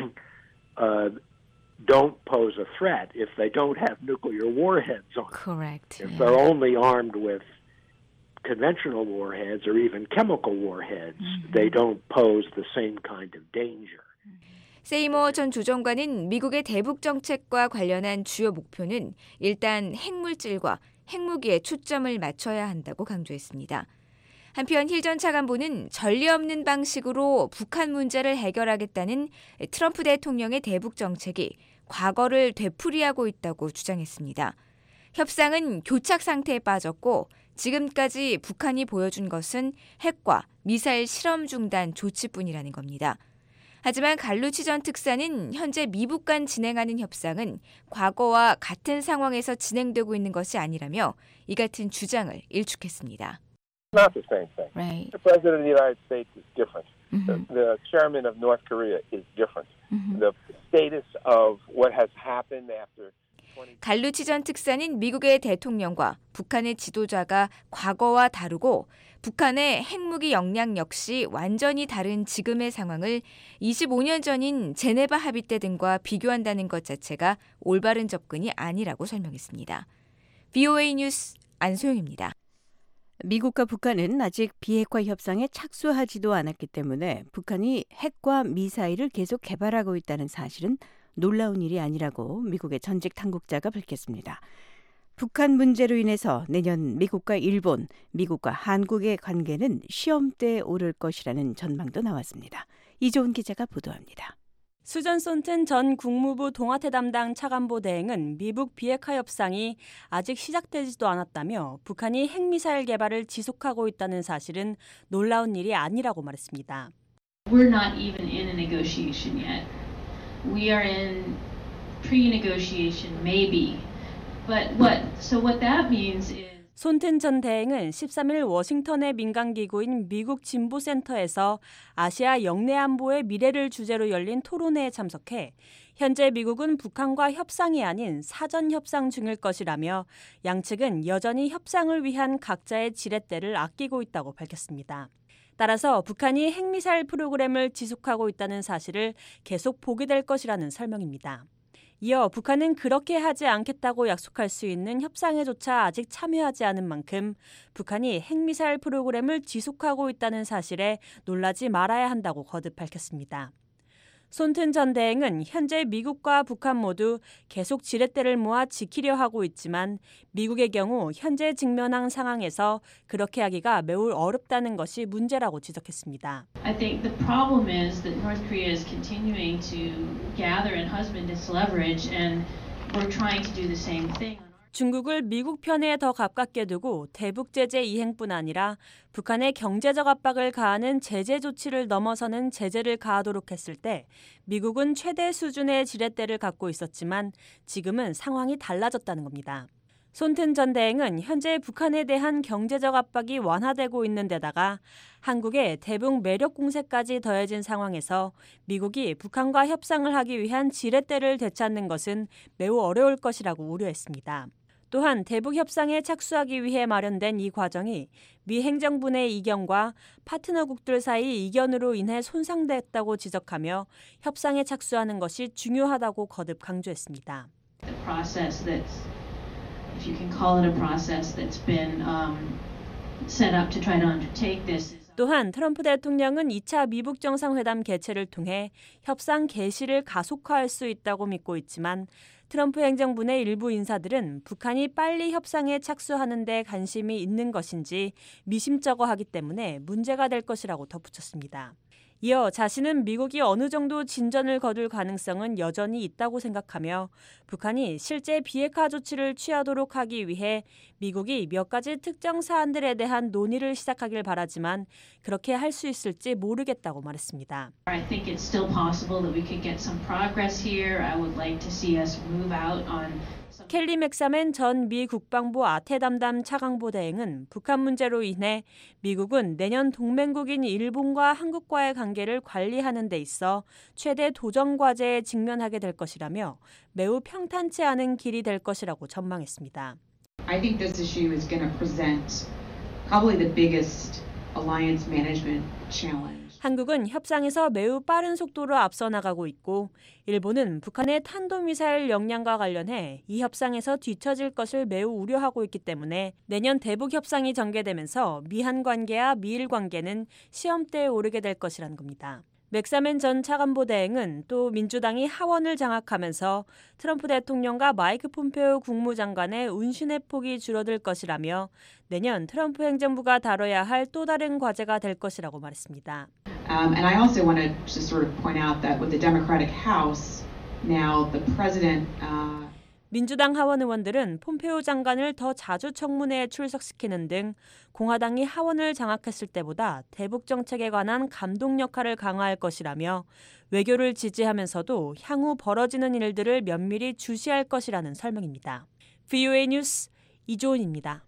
uh, don't pose a threat if they don't have nuclear warheads on them. Correct. If they're only armed with conventional warheads or even chemical warheads, mm-hmm. they don't pose the same kind of danger. 세이머 전 조정관은 미국의 대북 정책과 관련한 주요 목표는 일단 핵물질과 핵무기에 초점을 맞춰야 한다고 강조했습니다. 한편 힐 전 차관보는 전례 없는 방식으로 북한 문제를 해결하겠다는 트럼프 대통령의 대북 정책이 과거를 되풀이하고 있다고 주장했습니다. 협상은 교착 상태에 빠졌고 지금까지 북한이 보여준 것은 핵과 미사일 실험 중단 조치뿐이라는 겁니다. 하지만 갈루치 전 특사는 현재 미북 간 진행하는 협상은 과거와 같은 상황에서 진행되고 있는 것이 아니라며 이 같은 주장을 일축했습니다. Not the same thing. Right. The president of the United States is different. Mm-hmm. The, the chairman of North Korea is different. Mm-hmm. The status of what has happened after 갈루치 전 특사는 미국의 대통령과 북한의 지도자가 과거와 다르고 북한의 핵무기 역량 역시 완전히 다른 지금의 상황을 이십오 년 전인 제네바 합의 때 등과 비교한다는 것 자체가 올바른 접근이 아니라고 설명했습니다. 브이오에이 뉴스 안소영입니다. 미국과 북한은 아직 비핵화 협상에 착수하지도 않았기 때문에 북한이 핵과 미사일을 계속 개발하고 있다는 사실은 놀라운 일이 아니라고 미국의 전직 당국자가 밝혔습니다. 북한 문제로 인해서 내년 미국과 일본, 미국과 한국의 관계는 시험대에 오를 것이라는 전망도 나왔습니다. 이조은 기자가 보도합니다. 수전 손튼 전 국무부 동아태 담당 차관보 대행은 미북 비핵화 협상이 아직 시작되지도 않았다며 북한이 핵미사일 개발을 지속하고 있다는 사실은 놀라운 일이 아니라고 말했습니다. We're not even in a negotiation yet. We are in pre-negotiation, maybe. But what? So what that means is 손튼 전 대행은 십삼 일 워싱턴의 민간기구인 미국 진보센터에서 아시아 영내안보의 미래를 주제로 열린 토론회에 참석해 현재 미국은 북한과 협상이 아닌 사전 협상 중일 것이라며 양측은 여전히 협상을 위한 각자의 지렛대를 아끼고 있다고 밝혔습니다. 따라서 북한이 핵미사일 프로그램을 지속하고 있다는 사실을 계속 보게 될 것이라는 설명입니다. 이어 북한은 그렇게 하지 않겠다고 약속할 수 있는 협상에조차 아직 참여하지 않은 만큼 북한이 핵미사일 프로그램을 지속하고 있다는 사실에 놀라지 말아야 한다고 거듭 밝혔습니다. 손튼 전 대행은 현재 미국과 북한 모두 계속 지렛대를 모아 지키려 하고 있지만 미국의 경우 현재 직면한 상황에서 그렇게 하기가 매우 어렵다는 것이 문제라고 지적했습니다. I think the problem is that North Korea is continuing to gather and husband its leverage, and we're trying to do the same thing. 중국을 미국 편에 더 가깝게 두고 대북 제재 이행뿐 아니라 북한의 경제적 압박을 가하는 제재 조치를 넘어서는 제재를 가하도록 했을 때 미국은 최대 수준의 지렛대를 갖고 있었지만 지금은 상황이 달라졌다는 겁니다. 손튼 전 대행은 현재 북한에 대한 경제적 압박이 완화되고 있는 데다가 한국의 대북 매력 공세까지 더해진 상황에서 미국이 북한과 협상을 하기 위한 지렛대를 되찾는 것은 매우 어려울 것이라고 우려했습니다. 또한 대북 협상에 착수하기 위해 마련된 이 과정이 미 행정부 내 이견과 파트너국들 사이 이견으로 인해 손상됐다고 지적하며 협상에 착수하는 것이 중요하다고 거듭 강조했습니다. The process that's, if you can call it a process that's been um, set up to try to undertake this. 또한 트럼프 대통령은 이 차 미북 정상회담 개최를 통해 협상 개시를 가속화할 수 있다고 믿고 있지만 트럼프 행정부 내 일부 인사들은 북한이 빨리 협상에 착수하는 데 관심이 있는 것인지 미심쩍어하기 때문에 문제가 될 것이라고 덧붙였습니다. 이어 자신은 미국이 어느 정도 진전을 거둘 가능성은 여전히 있다고 생각하며 북한이 실제 비핵화 조치를 취하도록 하기 위해 미국이 몇 가지 특정 사안들에 대한 논의를 시작하길 바라지만 그렇게 할 수 있을지 모르겠다고 말했습니다. I think it's still possible that we could get some progress here. I would like to see us move out on 켈리 맥사맨 전 미 국방부 아태 담당 차관보 대행은 북한 문제로 인해 미국은 내년 동맹국인 일본과 한국과의 관계를 관리하는 데 있어 최대 도전 과제에 직면하게 될 것이라며 매우 평탄치 않은 길이 될 것이라고 전망했습니다. I think this issue is going to present probably the biggest alliance management challenge. 한국은 협상에서 매우 빠른 속도로 앞서 나가고 있고 일본은 북한의 탄도미사일 역량과 관련해 이 협상에서 뒤처질 것을 매우 우려하고 있기 때문에 내년 대북 협상이 전개되면서 미한 관계와 미일 관계는 시험대에 오르게 될 것이라는 겁니다. 맥사맨 전 차관보 대행은 또 민주당이 하원을 장악하면서 트럼프 대통령과 마이크 폼페오 국무장관의 운신의 폭이 줄어들 것이라며 내년 트럼프 행정부가 다뤄야 할 또 다른 과제가 될 것이라고 말했습니다. Um, and I also want to just sort of point out that with the Democratic House, now the president uh, 민주당 하원 의원들은 폼페오 장관을 더 자주 청문회에 출석시키는 등 공화당이 하원을 장악했을 때보다 대북 정책에 관한 감독 역할을 강화할 것이라며 외교를 지지하면서도 향후 벌어지는 일들을 면밀히 주시할 것이라는 설명입니다. 브이오에이 뉴스 이조은입니다.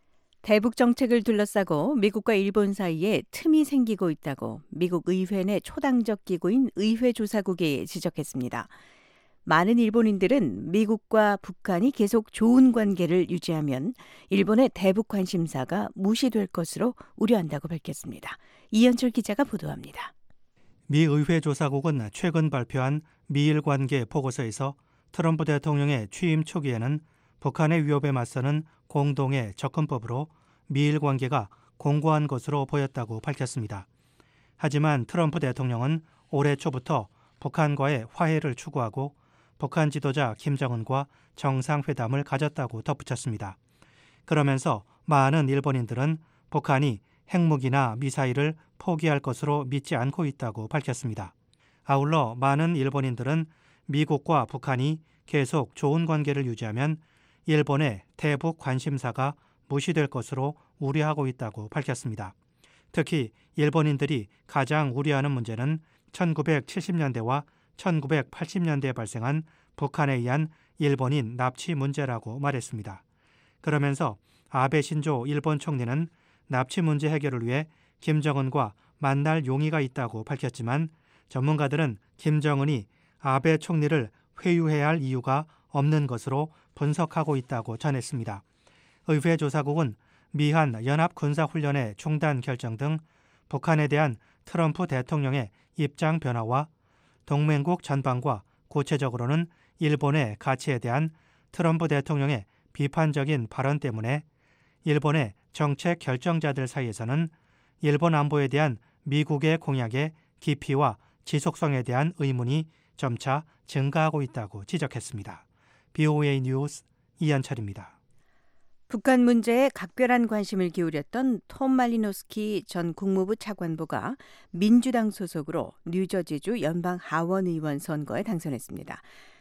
대북 정책을 둘러싸고 미국과 일본 사이에 틈이 생기고 있다고 미국 의회 내 초당적 기구인 의회조사국이 지적했습니다. 많은 일본인들은 미국과 북한이 계속 좋은 관계를 유지하면 일본의 대북 관심사가 무시될 것으로 우려한다고 밝혔습니다. 이현철 기자가 보도합니다. 미 의회 조사국은 최근 발표한 미일 관계 보고서에서 트럼프 대통령의 취임 초기에는 북한의 위협에 맞서는 공동의 접근법으로 미일 관계가 공고한 것으로 보였다고 밝혔습니다. 하지만 트럼프 대통령은 올해 초부터 북한과의 화해를 추구하고 북한 지도자 김정은과 정상회담을 가졌다고 덧붙였습니다. 그러면서 많은 일본인들은 북한이 핵무기나 미사일을 포기할 것으로 믿지 않고 있다고 밝혔습니다. 아울러 많은 일본인들은 미국과 북한이 계속 좋은 관계를 유지하면 일본의 대북 관심사가 무시될 것으로 우려하고 있다고 밝혔습니다. 특히 일본인들이 가장 우려하는 문제는 천구백칠십 년대와 천구백팔십 년대에 발생한 북한에 의한 일본인 납치 문제라고 말했습니다. 그러면서 아베 신조 일본 총리는 납치 문제 해결을 위해 김정은과 만날 용의가 있다고 밝혔지만 전문가들은 김정은이 아베 총리를 회유해야 할 이유가 없는 것으로 분석하고 있다고 전했습니다. 의회 조사국은 미한 연합군사훈련의 중단 결정 등 북한에 대한 트럼프 대통령의 입장 변화와 동맹국 전반과 구체적으로는 일본의 가치에 대한 트럼프 대통령의 비판적인 발언 때문에 일본의 정책 결정자들 사이에서는 일본 안보에 대한 미국의 공약의 깊이와 지속성에 대한 의문이 점차 증가하고 있다고 지적했습니다. 비오에이 뉴스 이현철입니다. 북한 문제에 각별한 관심을 기울였던 톰 말리노스키 전 국무부 차관보가 민주당 소속으로 뉴저지주 연방 하원 의원 선거에 당선했습니다.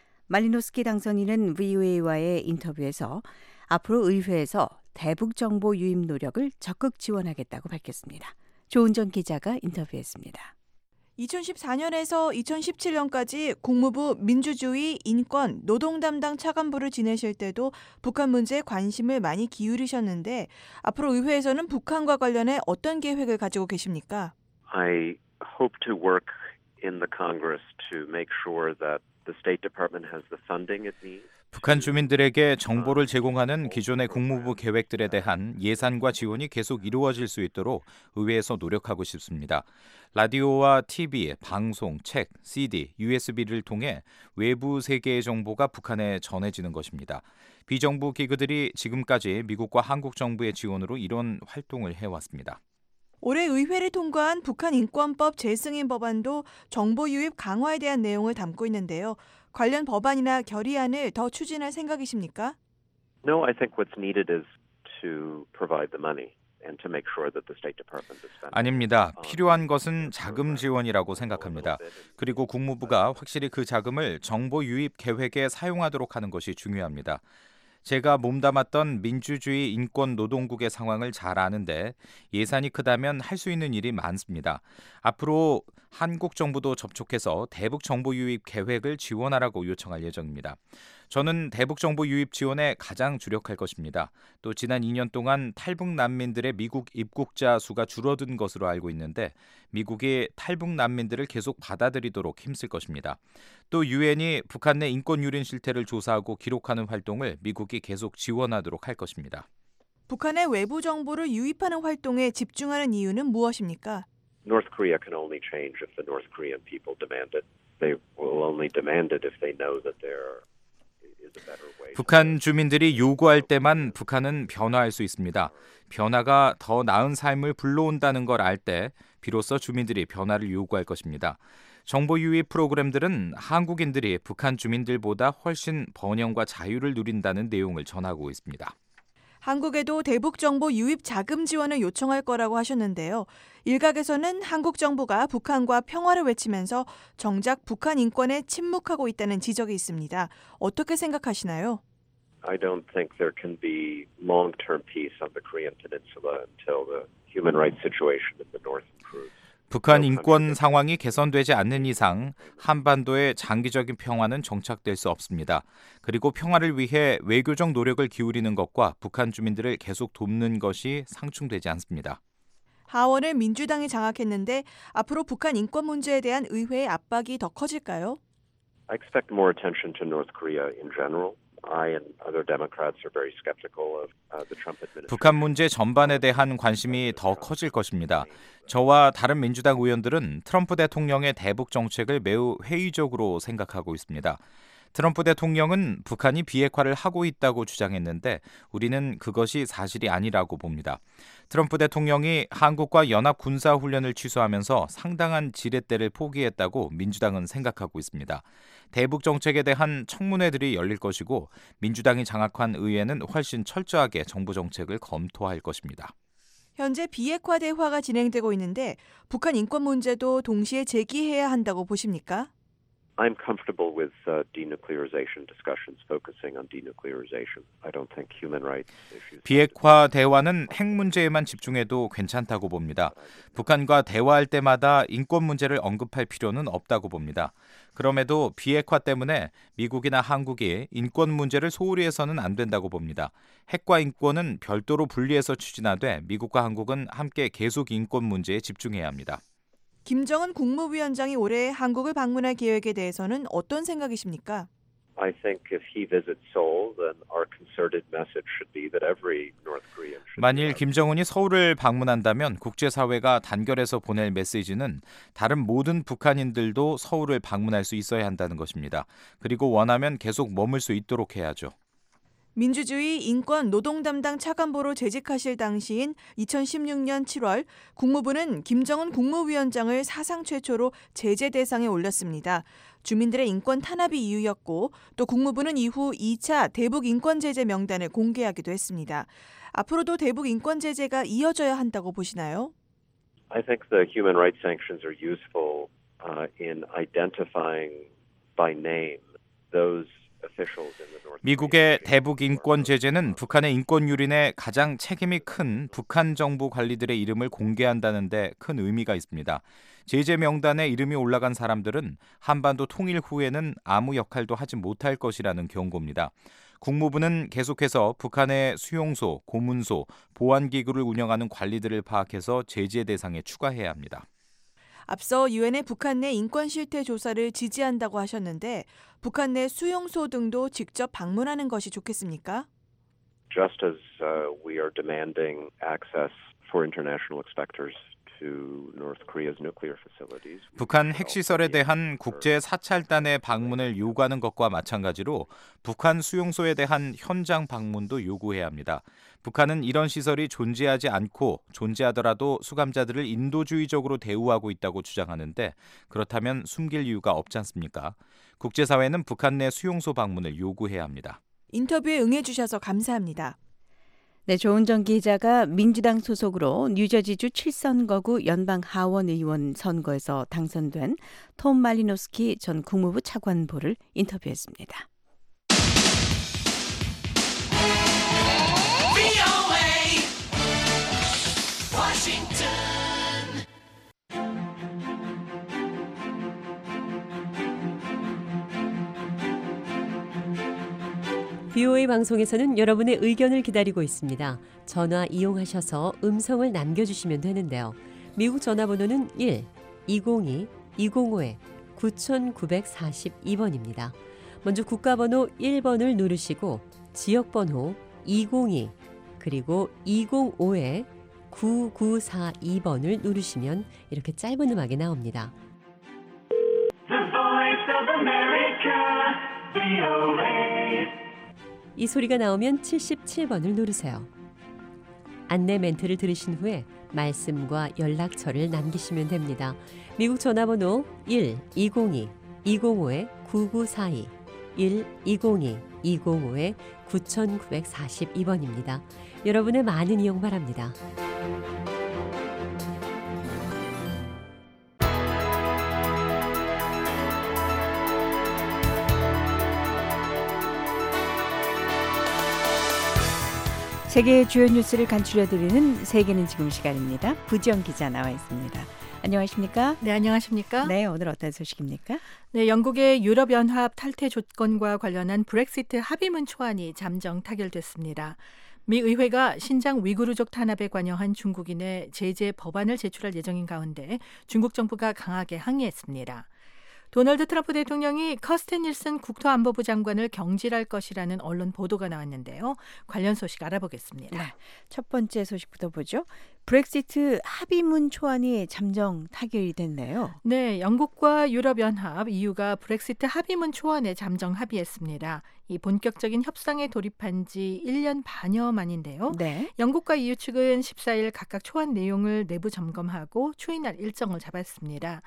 말리노스키 당선인은 브이오에이와의 인터뷰에서 앞으로 의회에서 대북 정보 유입 노력을 적극 지원하겠다고 밝혔습니다. 조은정 기자가 인터뷰했습니다. 이천십사 년에서 이천십칠 년까지 국무부 민주주의, 인권, 노동 담당 차관보를 지내실 때도 북한 문제에 관심을 많이 기울이셨는데 앞으로 의회에서는 북한과 관련해 어떤 계획을 가지고 계십니까? I hope to work in the Congress to make sure that the State Department has the funding it needs. 북한 주민들에게 정보를 제공하는 기존의 국무부 계획들에 대한 예산과 지원이 계속 이루어질 수 있도록 의회에서 노력하고 싶습니다. 라디오와 티비, 방송, 책, 씨디, 유에스비를 통해 외부 세계의 정보가 북한에 전해지는 것입니다. 비정부 기구들이 지금까지 미국과 한국 정부의 지원으로 이런 활동을 해왔습니다. 올해 의회를 통과한 북한 인권법 재승인 법안도 정보 유입 강화에 대한 내용을 담고 있는데요. 관련 법안이나 결의안을 더 추진할 생각이십니까? No, I think what's needed is to provide the money and to make sure that the State Department is spending. 아닙니다. 필요한 것은 자금 지원이라고 생각합니다. 그리고 국무부가 확실히 그 자금을 정보 유입 계획에 사용하도록 하는 것이 중요합니다. 제가 몸담았던 민주주의 인권 노동국의 상황을 잘 아는데 예산이 크다면 할 수 있는 일이 많습니다. 앞으로 한국 정부도 접촉해서 대북 정보 유입 계획을 지원하라고 요청할 예정입니다. 저는 대북 정보 유입 지원에 가장 주력할 것입니다. 또 지난 이 년 동안 탈북 난민들의 미국 입국자 수가 줄어든 것으로 알고 있는데 미국이 탈북 난민들을 계속 받아들이도록 힘쓸 것입니다. 또 유엔이 북한 내 인권 유린 실태를 조사하고 기록하는 활동을 미국이 계속 지원하도록 할 것입니다. 북한의 외부 정보를 유입하는 활동에 집중하는 이유는 무엇입니까? North Korea can only change if the North Korean people demand it. They will only demand it if they know that there is a better way. 북한 주민들이 요구할 때만 북한은 변화할 수 있습니다. 변화가 더 나은 삶을 불러온다는 걸 알 때 비로소 주민들이 변화를 요구할 것입니다. 정보 유입 프로그램들은 한국인들이 북한 주민들보다 훨씬 번영과 자유를 누린다는 내용을 전하고 있습니다. 한국에도 대북 정보 유입 자금 지원을 요청할 거라고 하셨는데요. 일각에서는 한국 정부가 북한과 평화를 외치면서 정작 북한 인권에 침묵하고 있다는 지적이 있습니다. 어떻게 생각하시나요? I don't think there can be long-term peace on the Korean Peninsula until the human rights situation in the North improves. 북한 인권 상황이 개선되지 않는 이상 한반도의 장기적인 평화는 정착될 수 없습니다. 그리고 평화를 위해 외교적 노력을 기울이는 것과 북한 주민들을 계속 돕는 것이 상충되지 않습니다. 하원을 민주당이 장악했는데 앞으로 북한 인권 문제에 대한 의회의 압박이 더 커질까요? I expect more attention to North Korea in general. I and other Democrats are very skeptical of uh, the Trump administration. 북한 문제 전반에 대한 관심이 더 커질 것입니다. 저와 다른 민주당 의원들은 트럼프 대통령의 대북 정책을 매우 회의적으로 생각하고 있습니다. 트럼프 대통령은 북한이 비핵화를 하고 있다고 주장했는데 우리는 그것이 사실이 아니라고 봅니다. 트럼프 대통령이 한국과 연합 군사훈련을 취소하면서 상당한 지렛대를 포기했다고 민주당은 생각하고 있습니다. 대북 정책에 대한 청문회들이 열릴 것이고 민주당이 장악한 의회는 훨씬 철저하게 정부 정책을 검토할 것입니다. 현재 비핵화 대화가 진행되고 있는데 북한 인권 문제도 동시에 제기해야 한다고 보십니까? I'm comfortable with uh, denuclearization discussions focusing on denuclearization. I don't think human rights issues. 비핵화 대화는 핵 문제에만 집중해도 괜찮다고 봅니다. 북한과 대화할 때마다 인권 문제를 언급할 필요는 없다고 봅니다. 그럼에도 비핵화 때문에 미국이나 한국이 인권 문제를 소홀히 해서는 안 된다고 봅니다. 핵과 인권은 별도로 분리해서 추진하되 미국과 한국은 함께 계속 인권 문제에 집중해야 합니다. 김정은 국무위원장이 올해 한국을 방문할 계획에 대해서는 어떤 생각이십니까? I think if he visits Seoul, then our concerted message should be that every North Korean should. 만일 김정은이 서울을 방문한다면 국제사회가 단결해서 보낼 메시지는 다른 모든 북한인들도 서울을 방문할 수 있어야 한다는 것입니다. 그리고 원하면 계속 머물 수 있도록 해야죠. 민주주의 인권 노동 담당 차관보로 재직하실 당시인 이천십육 년 칠월 국무부는 김정은 국무위원장을 사상 최초로 제재 대상에 올렸습니다. 주민들의 인권 탄압이 이유였고 또 국무부는 이후 이 차 대북 인권 제재 명단을 공개하기도 했습니다. 앞으로도 대북 인권 제재가 이어져야 한다고 보시나요? I think the human rights sanctions are useful uh, in identifying by name those. 미국의 대북 인권 제재는 북한의 인권 유린에 가장 책임이 큰 북한 정부 관리들의 이름을 공개한다는 데 큰 의미가 있습니다. 제재 명단에 이름이 올라간 사람들은 한반도 통일 후에는 아무 역할도 하지 못할 것이라는 경고입니다. 국무부는 계속해서 북한의 수용소, 고문소, 보안기구를 운영하는 관리들을 파악해서 제재 대상에 추가해야 합니다. 앞서 유엔의 북한 내 인권 실태 조사를 지지한다고 하셨는데 북한 내 수용소 등도 직접 방문하는 것이 좋겠습니까? Just as uh, we are demanding access for international inspectors to North Korea's nuclear facilities. 북한 핵시설에 대한 국제 사찰단의 방문을 요구하는 것과 마찬가지로 북한 수용소에 대한 현장 방문도 요구해야 합니다. 북한은 이런 시설이 존재하지 않고 존재하더라도 수감자들을 인도주의적으로 대우하고 있다고 주장하는데 그렇다면 숨길 이유가 없지 않습니까? 국제사회는 북한 내 수용소 방문을 요구해야 합니다. 인터뷰에 응해주셔서 감사합니다. 네, 조은정 기자가 민주당 소속으로 뉴저지주 칠 선거구 연방 하원 의원 선거에서 당선된 톰 말리노스키 전 국무부 차관보를 인터뷰했습니다. 브이오에이 방송에서는 여러분의 의견을 기다리고 있습니다. 전화 이용하셔서 음성을 남겨주시면 되는데요. 미국 전화번호는 일 이공이 이공오 구구사이 번입니다. 먼저 국가번호 일 번을 누르시고 지역번호 이공이 그리고 이공오 구구사이 번을 누르시면 이렇게 짧은 음악이 나옵니다. The Voice of America, 브이오에이. 이 소리가 나오면 칠십칠 번을 누르세요. 안내 멘트를 들으신 후에 말씀과 연락처를 남기시면 됩니다. 미국 전화번호 일 이공이 이공오 구구사이 일 이공이 이공오 구구사이 번입니다. 여러분의 많은 이용 바랍니다. 세계의 주요 뉴스를 간추려드리는 세계는 지금 시간입니다. 부지영 기자 나와 있습니다. 안녕하십니까? 네, 안녕하십니까? 네, 오늘 어떤 소식입니까? 네, 영국의 유럽연합 탈퇴 조건과 관련한 브렉시트 합의문 초안이 잠정 타결됐습니다. 미 의회가 신장 위구르족 탄압에 관여한 중국인의 제재 법안을 제출할 예정인 가운데 중국 정부가 강하게 항의했습니다. 도널드 트럼프 대통령이 커스튼 닐슨 국토안보부 장관을 경질할 것이라는 언론 보도가 나왔는데요. 관련 소식 알아보겠습니다. 네, 첫 번째 소식부터 보죠. 브렉시트 합의문 초안이 잠정 타결이 됐네요. 네, 영국과 유럽연합, 이유가 브렉시트 합의문 초안에 잠정 합의했습니다. 이 본격적인 협상에 돌입한 지 일 년 반여 만인데요. 네. 영국과 이유 측은 십사 일 각각 초안 내용을 내부 점검하고 추인할 일정을 잡았습니다.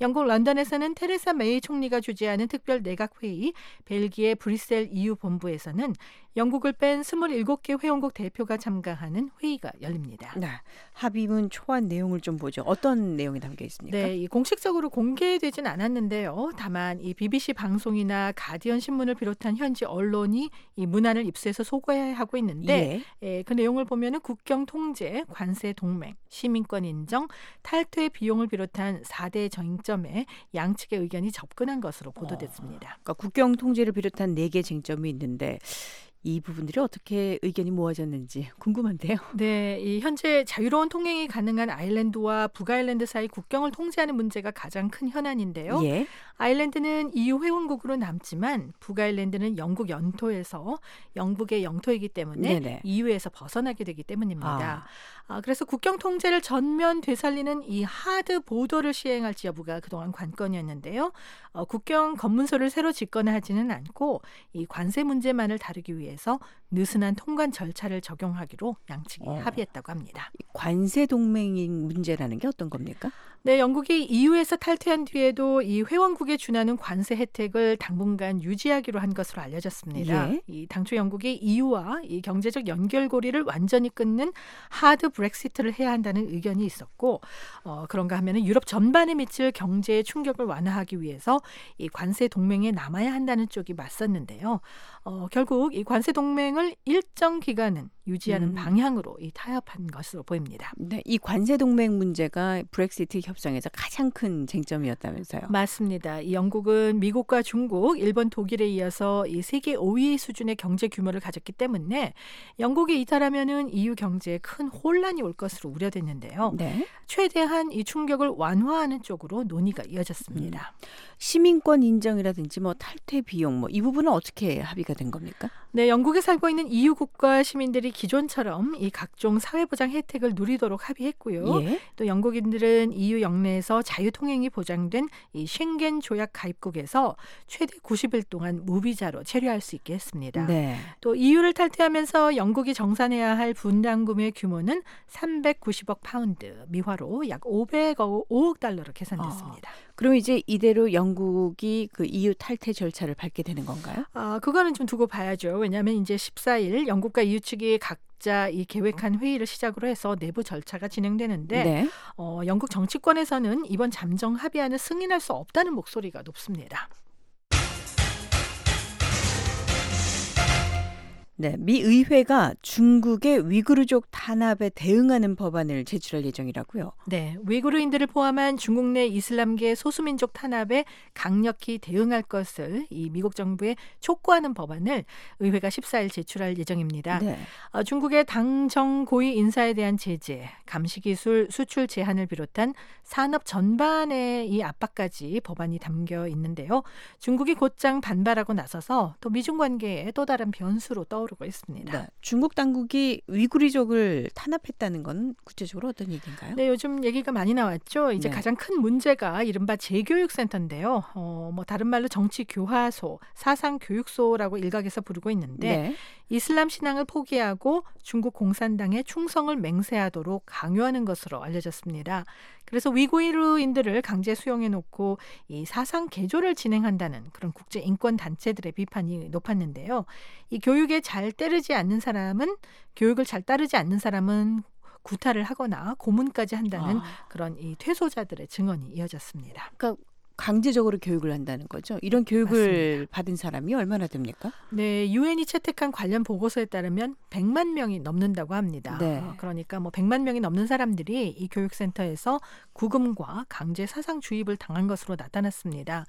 영국 런던에서는 테레사 메이 총리가 주재하는 특별 내각회의, 벨기에 브뤼셀 이유 본부에서는 영국을 뺀 스물일곱 개 회원국 대표가 참가하는 회의가 열립니다. 네, 합의문 초안 내용을 좀 보죠. 어떤 내용이 담겨 있습니까? 네, 이 공식적으로 공개되진 않았는데요. 다만 이 비비씨 방송이나 가디언 신문을 비롯한 현지 언론이 이 문안을 입수해서 소개하고 있는데, 예. 예, 그 내용을 보면은 국경 통제, 관세 동맹, 시민권 인정, 탈퇴 비용을 비롯한 사 대 쟁점에 양측의 의견이 접근한 것으로 보도됐습니다. 어, 그러니까 국경 통제를 비롯한 네 개 쟁점이 있는데 이 부분들이 어떻게 의견이 모아졌는지 궁금한데요. 네, 이 현재 자유로운 통행이 가능한 아일랜드와 북아일랜드 사이 국경을 통제하는 문제가 가장 큰 현안인데요. 예. 아일랜드는 이유 회원국으로 남지만 북아일랜드는 영국 영토에서 영국의 영토이기 때문에 네네. 이유에서 벗어나게 되기 때문입니다. 아. 아, 그래서 국경 통제를 전면 되살리는 이 하드 보더를 시행할지 여부가 그동안 관건이었는데요. 어, 국경 검문소를 새로 짓거나 하지는 않고 이 관세 문제만을 다루기 위해서 느슨한 통관 절차를 적용하기로 양측이 어. 합의했다고 합니다. 관세 동맹인 문제라는 게 어떤 겁니까? 네, 영국이 이유에서 탈퇴한 뒤에도 이 회원국에 준하는 관세 혜택을 당분간 유지하기로 한 것으로 알려졌습니다. 예. 이 당초 영국이 이유와 이 경제적 연결고리를 완전히 끊는 하드 브렉시트를 해야 한다는 의견이 있었고, 어, 그런가 하면은 유럽 전반에 미칠 경제의 충격을 완화하기 위해서 이 관세 동맹에 남아야 한다는 쪽이 맞섰는데요. 어, 결국 이 관세 동맹을 일정 기간은 유지하는 음. 방향으로 이 타협한 것으로 보입니다. 네, 이 관세 동맹 문제가 브렉시트 협상에서 가장 큰 쟁점이었다면서요? 맞습니다. 이 영국은 미국과 중국, 일본, 독일에 이어서 이 세계 오 위 수준의 경제 규모를 가졌기 때문에 영국이 이탈하면은 이유 경제에 큰 혼란이 올 것으로 우려됐는데요. 네. 최대한 이 충격을 완화하는 쪽으로 논의가 이어졌습니다. 음. 시민권 인정이라든지 뭐 탈퇴 비용 뭐 이 부분은 어떻게 합의가 된 겁니까? 네, 영국에 살고 있는 이유 국가 시민들이 기존처럼 이 각종 사회보장 혜택을 누리도록 합의했고요. 예. 또 영국인들은 이유 영내에서 자유통행이 보장된 이 쉥겐 조약 가입국에서 최대 구십 일 동안 무비자로 체류할 수 있게 했습니다. 네. 또 이유를 탈퇴하면서 영국이 정산해야 할 분담금의 규모는 삼백구십억 파운드, 미화로 약 오백억 달러로 계산됐습니다. 어, 그럼 이제 이대로 영국이 그 이유 탈퇴 절차를 밟게 되는 건가요? 아, 그거는 좀 두고 봐야죠. 왜냐하면 이제 십사 일 영국과 이유 측이 각자 이 계획한 회의를 시작으로 해서 내부 절차가 진행되는데 네. 어, 영국 정치권에서는 이번 잠정 합의안을 승인할 수 없다는 목소리가 높습니다. 네, 미 의회가 중국의 위구르족 탄압에 대응하는 법안을 제출할 예정이라고요. 네, 위구르인들을 포함한 중국 내 이슬람계 소수민족 탄압에 강력히 대응할 것을 이 미국 정부에 촉구하는 법안을 의회가 십사 일 제출할 예정입니다. 네. 어, 중국의 당정 고위 인사에 대한 제재, 감시기술 수출 제한을 비롯한 산업 전반의 이 압박까지 법안이 담겨 있는데요. 중국이 곧장 반발하고 나서서 또 미중 관계에 또 다른 변수로 떠오르고 있습니다. 네, 중국 당국이 위구르족을 탄압했다는 건 구체적으로 어떤 얘기인가요? 네, 요즘 얘기가 많이 나왔죠. 이제 네. 가장 큰 문제가 이른바 재교육센터인데요. 어, 뭐 다른 말로 정치교화소, 사상교육소라고 일각에서 부르고 있는데 네. 이슬람 신앙을 포기하고 중국 공산당에 충성을 맹세하도록 강요하는 것으로 알려졌습니다. 그래서 위구르인들을 강제 수용해놓고 이 사상 개조를 진행한다는 그런 국제 인권 단체들의 비판이 높았는데요. 이 교육에 잘 따르지 않는 사람은 교육을 잘 따르지 않는 사람은 구타를 하거나 고문까지 한다는 아. 그런 이 퇴소자들의 증언이 이어졌습니다. 그러니까 강제적으로 교육을 한다는 거죠. 이런 교육을 맞습니다. 받은 사람이 얼마나 됩니까? 네, 유엔이 채택한 관련 보고서에 따르면 백만 명이 넘는다고 합니다. 네. 그러니까 뭐 백만 명이 넘는 사람들이 이 교육센터에서 구금과 강제 사상 주입을 당한 것으로 나타났습니다.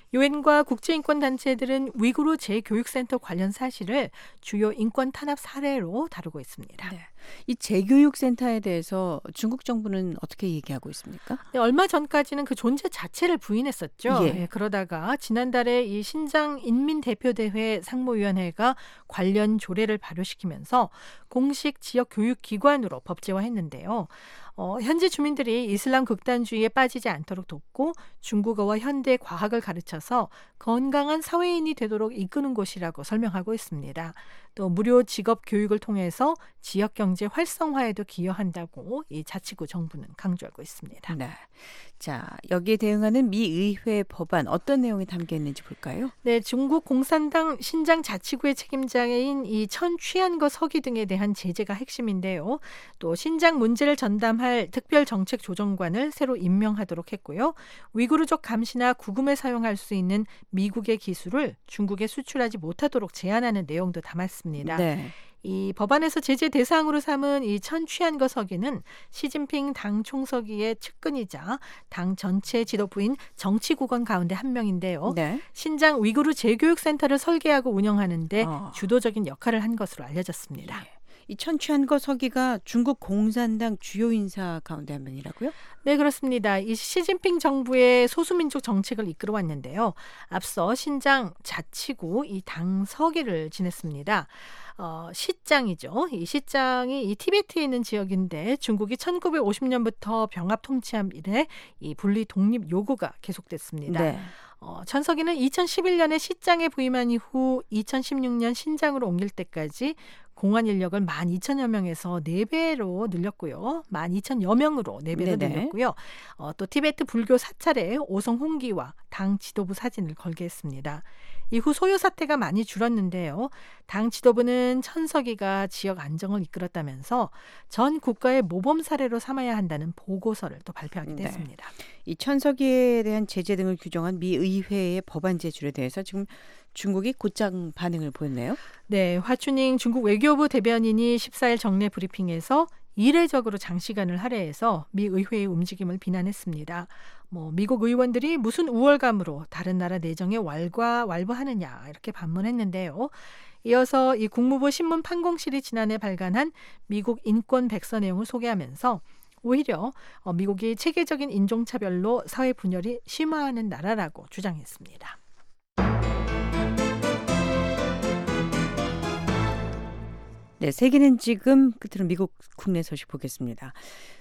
유엔과 국제인권단체들은 위구르 재교육센터 관련 사실을 주요 인권 탄압 사례로 다루고 있습니다. 네. 이 재교육센터에 대해서 중국 정부는 어떻게 얘기하고 있습니까? 네, 얼마 전까지는 그 존재 자체를 부인했었죠. 예. 네, 그러다가 지난달에 이 신장 인민대표대회 상무위원회가 관련 조례를 발효시키면서 공식 지역 교육기관으로 법제화했는데요. 어, 현지 주민들이 이슬람 극단주의에 빠지지 않도록 돕고 중국어와 현대 과학을 가르쳐서 건강한 사회인이 되도록 이끄는 곳이라고 설명하고 있습니다. 또 무료 직업 교육을 통해서 지역 경제 활성화에도 기여한다고 이 자치구 정부는 강조하고 있습니다. 네. 자, 여기에 대응하는 미 의회 법안 어떤 내용이 담겨 있는지 볼까요? 네, 중국 공산당 신장 자치구의 책임자인 이 천 취안거 서기 등에 대한 제재가 핵심인데요. 또 신장 문제를 전담할 특별 정책 조정관을 새로 임명하도록 했고요. 위구르족 감시나 구금에 사용할 수 있는 미국의 기술을 중국에 수출하지 못하도록 제한하는 내용도 담았습니다. 네. 이 법안에서 제재 대상으로 삼은 이 천 취안거 서기는 시진핑 당 총서기의 측근이자 당 전체 지도부인 정치국원 가운데 한 명인데요. 네. 신장 위구르 재교육센터를 설계하고 운영하는 데 어. 주도적인 역할을 한 것으로 알려졌습니다. 예. 이 천취안거 서기가 중국 공산당 주요 인사 가운데 한 명이라고요? 네, 그렇습니다. 이 시진핑 정부의 소수민족 정책을 이끌어 왔는데요. 앞서 신장 자치구 이 당 서기를 지냈습니다. 어, 시장이죠. 이 시장이 이 티베트에 있는 지역인데 중국이 천구백오십 년부터 병합 통치한 이래 이 분리 독립 요구가 계속됐습니다. 네. 어, 천석이는 이천십일 년에 시장에 부임한 이후 이천십육 년 신장으로 옮길 때까지 공안 인력을 만 이천여 명에서 네 배로 늘렸고요. 만 이천여 명으로 네 배로 네네. 늘렸고요. 어, 또 티베트 불교 사찰에 오성 홍기와 당 지도부 사진을 걸게 했습니다. 이후 소요 사태가 많이 줄었는데요. 당 지도부는 천석이가 지역 안정을 이끌었다면서 전 국가의 모범 사례로 삼아야 한다는 보고서를 또 발표하기도 네. 했습니다. 이 천석이에 대한 제재 등을 규정한 미 의회의 법안 제출에 대해서 지금 중국이 곧장 반응을 보였네요. 네, 화춘잉 중국 외교부 대변인이 십사 일 정례 브리핑에서 이례적으로 장시간을 할애해서 미 의회의 움직임을 비난했습니다. 뭐 미국 의원들이 무슨 우월감으로 다른 나라 내정에 왈가왈부하느냐 이렇게 반문했는데요. 이어서 이 국무부 신문 판공실이 지난해 발간한 미국 인권 백서 내용을 소개하면서 오히려 미국이 체계적인 인종차별로 사회 분열이 심화하는 나라라고 주장했습니다. 네, 세계는 지금 끝으로 미국 국내 소식 보겠습니다.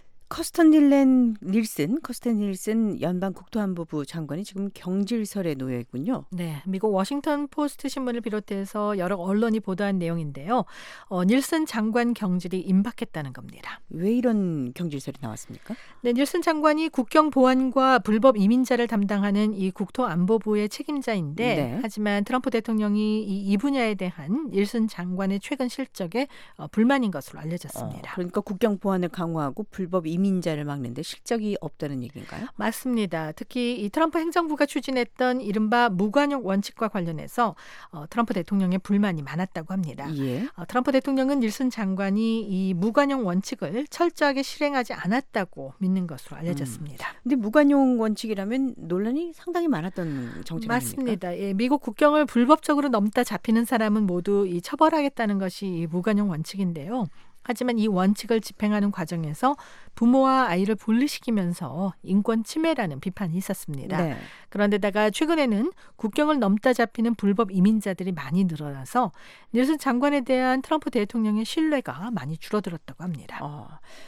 커스턴 닐렌 닐슨, 커스턴 닐슨 연방 국토안보부 장관이 지금 경질설에 놓여 있군요. 네, 미국 워싱턴 포스트 신문을 비롯해서 여러 언론이 보도한 내용인데요. 어, 닐슨 장관 경질이 임박했다는 겁니다. 왜 이런 경질설이 나왔습니까? 네, 닐슨 장관이 국경 보안과 불법 이민자를 담당하는 이 국토안보부의 책임자인데 네. 하지만 트럼프 대통령이 이, 이 분야에 대한 닐슨 장관의 최근 실적에 어, 불만인 것으로 알려졌습니다. 어, 그러니까 국경 보안을 강화하고 불법 이민자를 막는데 실적이 없다는 얘기인가요? 맞습니다. 특히 이 트럼프 행정부가 추진했던 이른바 무관용 원칙과 관련해서 어, 트럼프 대통령의 불만이 많았다고 합니다. 예. 어, 트럼프 대통령은 닐슨 장관이 이 무관용 원칙을 철저하게 실행하지 않았다고 믿는 것으로 알려졌습니다. 음. 근데 무관용 원칙이라면 논란이 상당히 많았던 정책 아닙니까? 맞습니다. 예, 미국 국경을 불법적으로 넘다 잡히는 사람은 모두 이 처벌하겠다는 것이 이 무관용 원칙인데요. 하지만 이 원칙을 집행하는 과정에서 부모와 아이를 분리시키면서 인권 침해라는 비판이 있었습니다. 네. 그런데다가 최근에는 국경을 넘다 잡히는 불법 이민자들이 많이 늘어나서 닐슨 장관에 대한 트럼프 대통령의 신뢰가 많이 줄어들었다고 합니다. 어,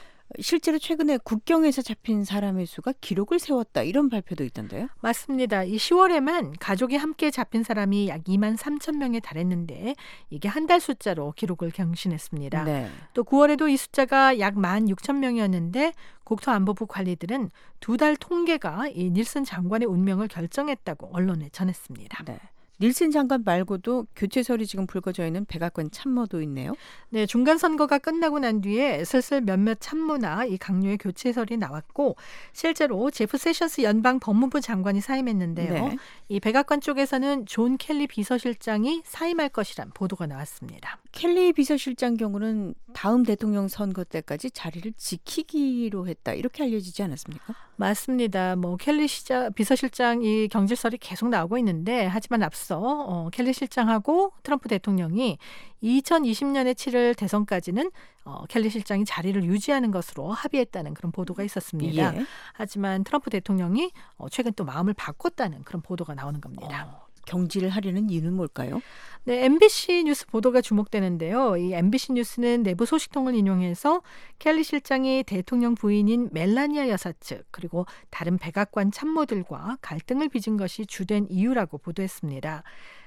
실제로 최근에 국경에서 잡힌 사람의 수가 기록을 세웠다 이런 발표도 있던데요? 맞습니다. 이 시월에만 가족이 함께 잡힌 사람이 약 이만 삼천 명에 달했는데 이게 한 달 숫자로 기록을 경신했습니다. 네. 또 구월에도 이 숫자가 약 만 육천 명이었는데 국토안보부 관리들은 두 달 통계가 이 닐슨 장관의 운명을 결정했다고 언론에 전했습니다. 네. 닐슨 장관 말고도 교체설이 지금 불거져 있는 백악관 참모도 있네요. 네, 중간 선거가 끝나고 난 뒤에 슬슬 몇몇 참모나 이 강요의 교체설이 나왔고 실제로 제프 세션스 연방 법무부 장관이 사임했는데요. 네. 이 백악관 쪽에서는 존 켈리 비서실장이 사임할 것이란 보도가 나왔습니다. 켈리 비서실장 경우는 다음 대통령 선거 때까지 자리를 지키기로 했다 이렇게 알려지지 않았습니까? 맞습니다. 뭐 켈리 시자, 비서실장 이 경질설이 계속 나오고 있는데 하지만 앞서 어, 켈리 실장하고 트럼프 대통령이 이천이십 년에 치를 대선까지는 어, 켈리 실장이 자리를 유지하는 것으로 합의했다는 그런 보도가 있었습니다. 예. 하지만 트럼프 대통령이 어, 최근 또 마음을 바꿨다는 그런 보도가 나오는 겁니다. 어, 경질을 하려는 이유는 뭘까요? 네, 엠비씨 뉴스 보도가 주목되는데요. 이 엠비씨 뉴스는 내부 소식통을 인용해서 켈리 실장이 대통령 부인인 멜라니아 여사 측 그리고 다른 백악관 참모들과 갈등을 빚은 것이 주된 이유라고 보도했습니다.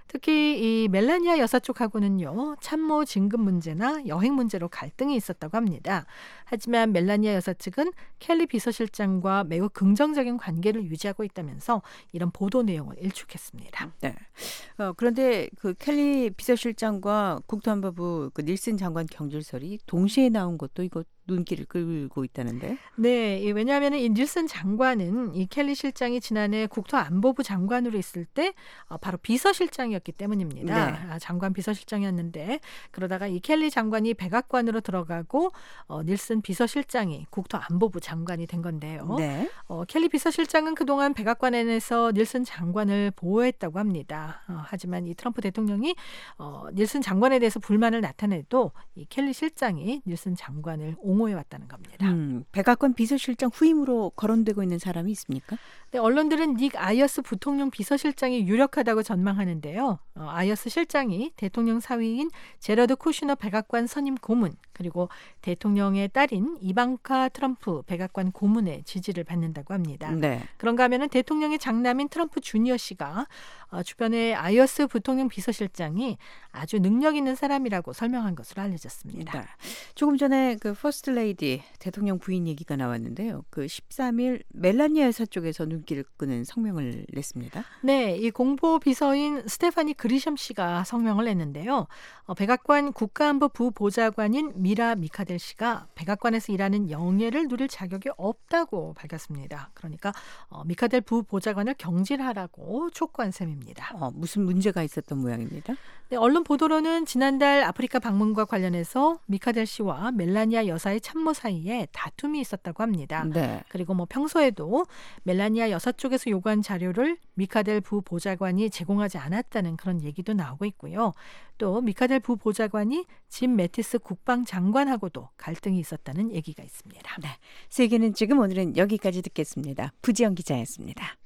특히 이 멜라니아 여사 쪽하고는요, 참모 진급 문제나 여행 문제로 갈등이 있었다고 합니다. 하지만 멜라니아 여사 측은 켈리 비서실장과 매우 긍정적인 관계를 유지하고 있다면서 이런 보도 내용을 일축했습니다. 네. 어, 그런데 그 켈리 비서실장과 국토안보부 그 닐슨 장관 경질설이 동시에 나온 것도 이거 눈길을 끌고 있다는데. 네, 이 왜냐하면 이 닐슨 장관은 이 켈리 실장이 지난해 국토안보부 장관으로 있을 때 어, 바로 비서실장이었기 때문입니다. 네. 아, 장관 비서실장이었는데 그러다가 이 켈리 장관이 백악관으로 들어가고 어, 닐슨 비서실장이 국토안보부 장관이 된 건데요. 네. 어, 켈리 비서실장은 그동안 백악관에서 닐슨 장관을 보호했다고 합니다. 어, 하지만 이 트럼프 대통령이 어, 닐슨 장관에 대해서 불만을 나타내도 이 켈리 실장이 닐슨 장관을 옹호해왔다는 겁니다. 음, 백악관 비서실장 후임으로 거론되고 있는 사람이 있습니까? 네, 언론들은 닉 아이어스 부통령 비서실장이 유력하다고 전망하는데요. 어, 아이어스 실장이 대통령 사위인 제러드 쿠슈너 백악관 선임 고문, 그리고 대통령의 딸인 이방카 트럼프 백악관 고문의 지지를 받는다고 합니다. 네. 그런가 하면은 대통령의 장남인 트럼프 주니어 씨가 어, 주변에 아이어스 부통령 비서실장이 아주 능력 있는 사람이라고 설명한 것으로 알려졌습니다. 네. 조금 전에 그 퍼스트 레이디 대통령 부인 얘기가 나왔는데요. 그 십삼 일 멜라니아 여사 쪽에서 눈길을 끄는 성명을 냈습니다. 네, 이 공보 비서인 스테파니 그리샴 씨가 성명을 냈는데요. 어, 백악관 국가안보 부보좌관인 미라 미카델 씨가 백악관에서 일하는 영예를 누릴 자격이 없다고 밝혔습니다. 그러니까 어, 미카델 부보좌관을 경질하라고 촉구한 셈입니다. 어, 무슨 문제가 있었던 모양입니다. 네, 언론 보도로는 지난달 아프리카 방문과 관련해서 미카델 씨와 멜라니아 여사의 참모 사이에 다툼이 있었다고 합니다. 네. 그리고 뭐 평소에도 멜라니아 여사 쪽에서 요구한 자료를 미카델 부보좌관이 제공하지 않았다는 그런 얘기도 나오고 있고요. 또 미카델 부보좌관이 짐 매티스 국방장관하고도 갈등이 있었다는 얘기가 있습니다. 네, 세계는 지금 오늘은 여기까지 듣겠습니다. 부지영 기자였습니다.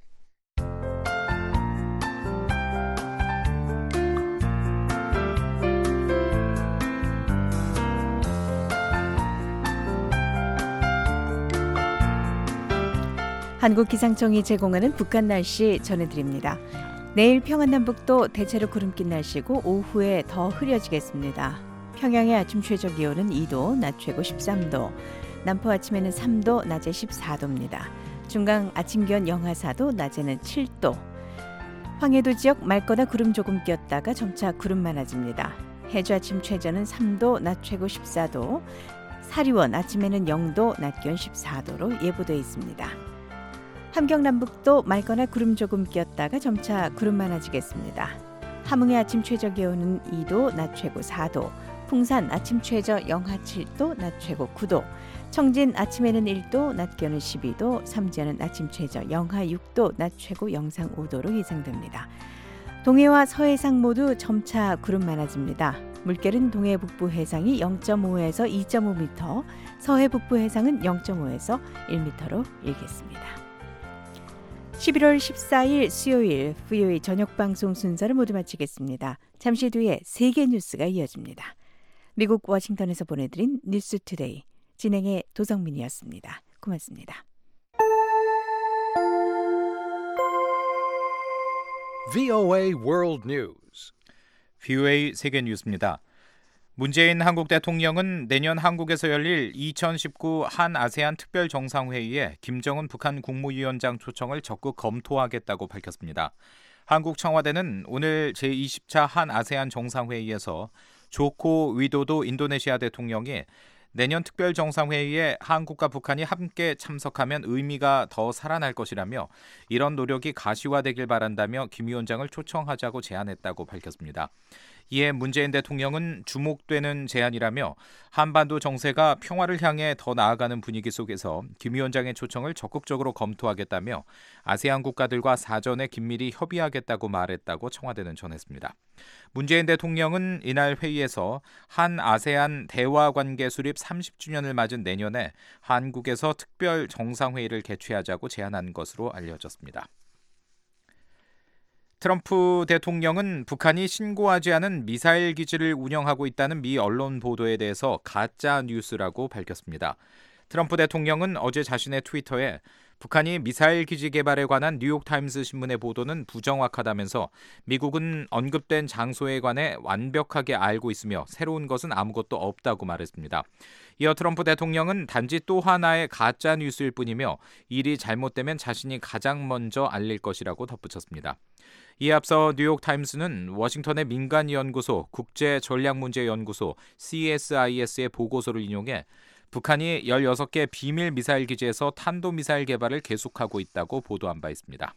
한국기상청이 제공하는 북한 날씨 전해드립니다. 내일 평안남북도 대체로 구름 낀 날씨고 오후에 더 흐려지겠습니다. 평양의 아침 최저 기온은 이 도, 낮 최고 십삼 도, 남포 아침에는 삼 도, 낮에 십사 도입니다. 중강 아침 기온 영하 사 도, 낮에는 칠 도. 황해도 지역 맑거나 구름 조금 꼈다가 점차 구름 많아집니다. 해주 아침 최저는 삼 도, 낮 최고 십사 도, 사리원 아침에는 영 도, 낮 기온 십사 도로 예보돼 있습니다. 함경 남북도 맑거나 구름 조금 끼었다가 점차 구름 많아지겠습니다. 함흥의 아침 최저 기온은 이 도, 낮 최고 사 도, 풍산 아침 최저 영하 칠 도, 낮 최고 구 도, 청진 아침에는 일 도, 낮 기온은 십이 도, 삼지연은 아침 최저 영하 육 도, 낮 최고 영상 오 도로 예상됩니다. 동해와 서해상 모두 점차 구름 많아집니다. 물결은 동해 북부 해상이 영 점 오에서 이 점 오 미터, 서해 북부 해상은 영 점 오에서 일 미터로 일겠습니다. 십일월 십사일 수요일 브이오에이 저녁 방송 순서를 모두 마치겠습니다. 잠시 뒤에 세계 뉴스가 이어집니다. 미국 워싱턴에서 보내드린 뉴스투데이 진행의 도성민이었습니다. 고맙습니다. 브이오에이 World News. 브이오에이 세계 뉴스입니다. 문재인 한국 대통령은 내년 한국에서 열릴 이천십구 한 아세안 특별 정상회의에 김정은 북한 국무위원장 초청을 적극 검토하겠다고 밝혔습니다. 한국 청와대는 오늘 제이십 차 한 아세안 정상회의에서 조코 위도도 인도네시아 대통령이 내년 특별 정상회의에 한국과 북한이 함께 참석하면 의미가 더 살아날 것이라며 이런 노력이 가시화되길 바란다며 김 위원장을 초청하자고 제안했다고 밝혔습니다. 이에 문재인 대통령은 주목되는 제안이라며 한반도 정세가 평화를 향해 더 나아가는 분위기 속에서 김 위원장의 초청을 적극적으로 검토하겠다며 아세안 국가들과 사전에 긴밀히 협의하겠다고 말했다고 청와대는 전했습니다. 문재인 대통령은 이날 회의에서 한 아세안 대화관계 수립 삼십 주년을 맞은 내년에 한국에서 특별 정상회의를 개최하자고 제안한 것으로 알려졌습니다. 트럼프 대통령은 북한이 신고하지 않은 미사일 기지를 운영하고 있다는 미 언론 보도에 대해서 가짜 뉴스라고 밝혔습니다. 트럼프 대통령은 어제 자신의 트위터에 북한이 미사일 기지 개발에 관한 뉴욕타임스 신문의 보도는 부정확하다면서 미국은 언급된 장소에 관해 완벽하게 알고 있으며 새로운 것은 아무것도 없다고 말했습니다. 이어 트럼프 대통령은 단지 또 하나의 가짜 뉴스일 뿐이며 일이 잘못되면 자신이 가장 먼저 알릴 것이라고 덧붙였습니다. 이에 앞서 뉴욕타임스는 워싱턴의 민간연구소 국제전략문제연구소 씨에스아이에스의 보고서를 인용해 북한이 열여섯 개 비밀 미사일 기지에서 탄도미사일 개발을 계속하고 있다고 보도한 바 있습니다.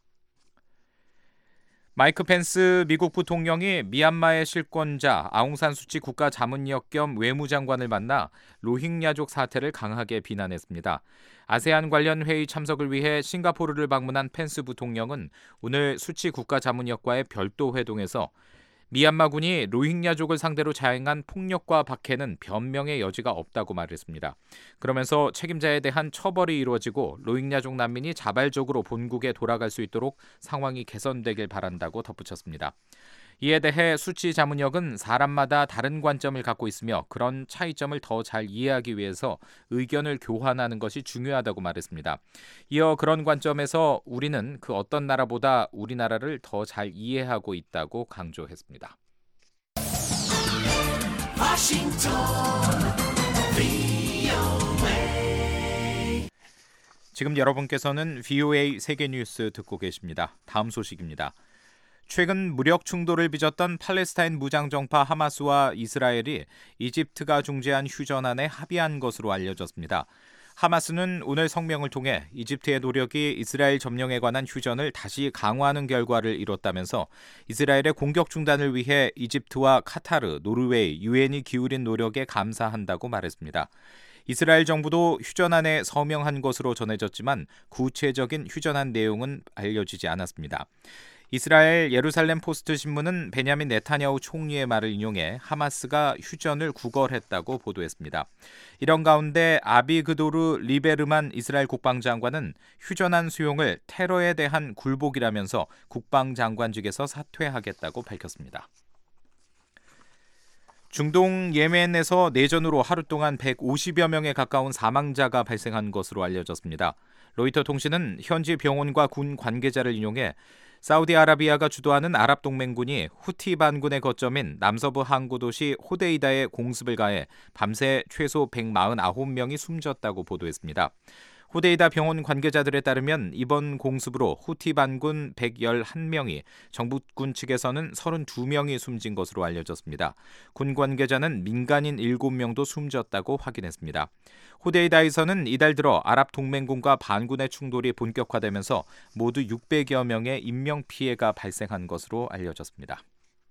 마이크 펜스 미국 부통령이 미얀마의 실권자 아웅산 수치 국가자문역 겸 외무장관을 만나 로힝야족 사태를 강하게 비난했습니다. 아세안 관련 회의 참석을 위해 싱가포르를 방문한 펜스 부통령은 오늘 수치 국가자문역과의 별도 회동에서 미얀마군이 로힝야족을 상대로 자행한 폭력과 박해는 변명의 여지가 없다고 말했습니다. 그러면서 책임자에 대한 처벌이 이루어지고 로힝야족 난민이 자발적으로 본국에 돌아갈 수 있도록 상황이 개선되길 바란다고 덧붙였습니다. 이에 대해 수치 자문역은 사람마다 다른 관점을 갖고 있으며 그런 차이점을 더 잘 이해하기 위해서 의견을 교환하는 것이 중요하다고 말했습니다. 이어 그런 관점에서 우리는 그 어떤 나라보다 우리나라를 더 잘 이해하고 있다고 강조했습니다. 워싱턴 브이오에이 지금 여러분께서는 브이오에이 세계뉴스 듣고 계십니다. 다음 소식입니다. 최근 무력 충돌을 빚었던 팔레스타인 무장정파 하마스와 이스라엘이 이집트가 중재한 휴전안에 합의한 것으로 알려졌습니다. 하마스는 오늘 성명을 통해 이집트의 노력이 이스라엘 점령에 관한 휴전을 다시 강화하는 결과를 이뤘다면서 이스라엘의 공격 중단을 위해 이집트와 카타르, 노르웨이, 유엔이 기울인 노력에 감사한다고 말했습니다. 이스라엘 정부도 휴전안에 서명한 것으로 전해졌지만 구체적인 휴전안 내용은 알려지지 않았습니다. 이스라엘 예루살렘 포스트 신문은 베냐민 네타냐후 총리의 말을 인용해 하마스가 휴전을 구걸했다고 보도했습니다. 이런 가운데 아비그도르 리베르만 이스라엘 국방장관은 휴전안 수용을 테러에 대한 굴복이라면서 국방장관직에서 사퇴하겠다고 밝혔습니다. 중동 예멘에서 내전으로 하루 동안 백오십여 명에 가까운 사망자가 발생한 것으로 알려졌습니다. 로이터 통신은 현지 병원과 군 관계자를 인용해 사우디아라비아가 주도하는 아랍동맹군이 후티 반군의 거점인 남서부 항구 도시 호데이다에 공습을 가해 밤새 최소 백사십구 명이 숨졌다고 보도했습니다. 호데이다 병원 관계자들에 따르면 이번 공습으로 후티 반군 백십일 명이 정부군 측에서는 삼십이 명이 숨진 것으로 알려졌습니다. 군 관계자는 민간인 일곱 명도 숨졌다고 확인했습니다. 호데이다에서는 이달 들어 아랍 동맹군과 반군의 충돌이 본격화되면서 모두 육백여 명의 인명피해가 발생한 것으로 알려졌습니다.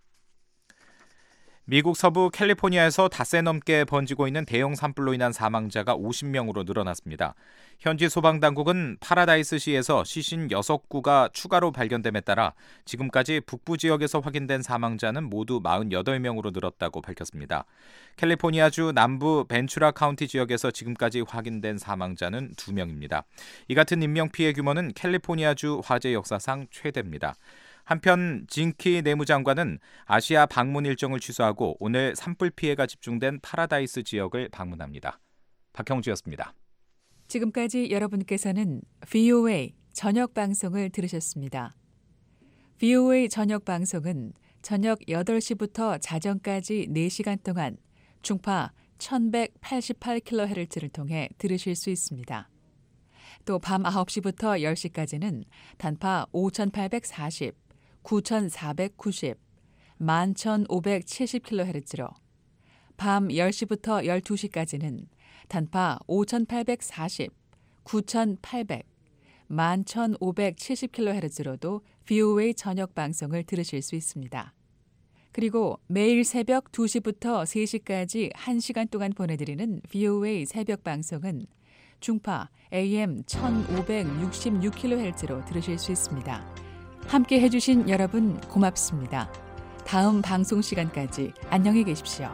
미국 서부 캘리포니아에서 닷새 넘게 번지고 있는 대형 산불로 인한 사망자가 오십 명으로 늘어났습니다. 현지 소방당국은 파라다이스시에서 시신 여섯 구가 추가로 발견됨에 따라 지금까지 북부 지역에서 확인된 사망자는 모두 사십팔 명으로 늘었다고 밝혔습니다. 캘리포니아주 남부 벤츄라 카운티 지역에서 지금까지 확인된 사망자는 두 명입니다. 이 같은 인명피해 규모는 캘리포니아주 화재 역사상 최대입니다. 한편 진키 내무장관은 아시아 방문 일정을 취소하고 오늘 산불 피해가 집중된 파라다이스 지역을 방문합니다. 박형주였습니다. 지금까지 여러분께서는 브이오에이 저녁 방송을 들으셨습니다. 브이오에이 저녁 방송은 저녁 여덟 시부터 자정까지 네 시간 동안 중파 천백팔십팔 킬로헤르츠를 통해 들으실 수 있습니다. 또 밤 아홉 시부터 열 시까지는 단파 오천팔백사십, 구천사백구십, 만천오백칠십 킬로헤르츠로 밤 열 시부터 열두 시까지는 단파 오천팔백사십, 구천팔백, 만천오백칠십 킬로헤르츠로도 브이오에이 저녁 방송을 들으실 수 있습니다. 그리고 매일 새벽 두 시부터 세 시까지 한 시간 동안 보내드리는 브이오에이 새벽 방송은 중파 에이엠 천오백육십육 킬로헤르츠로 들으실 수 있습니다. 함께 해주신 여러분 고맙습니다. 다음 방송 시간까지 안녕히 계십시오.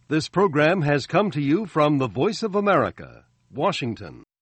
This program has come to you from the Voice of America, Washington.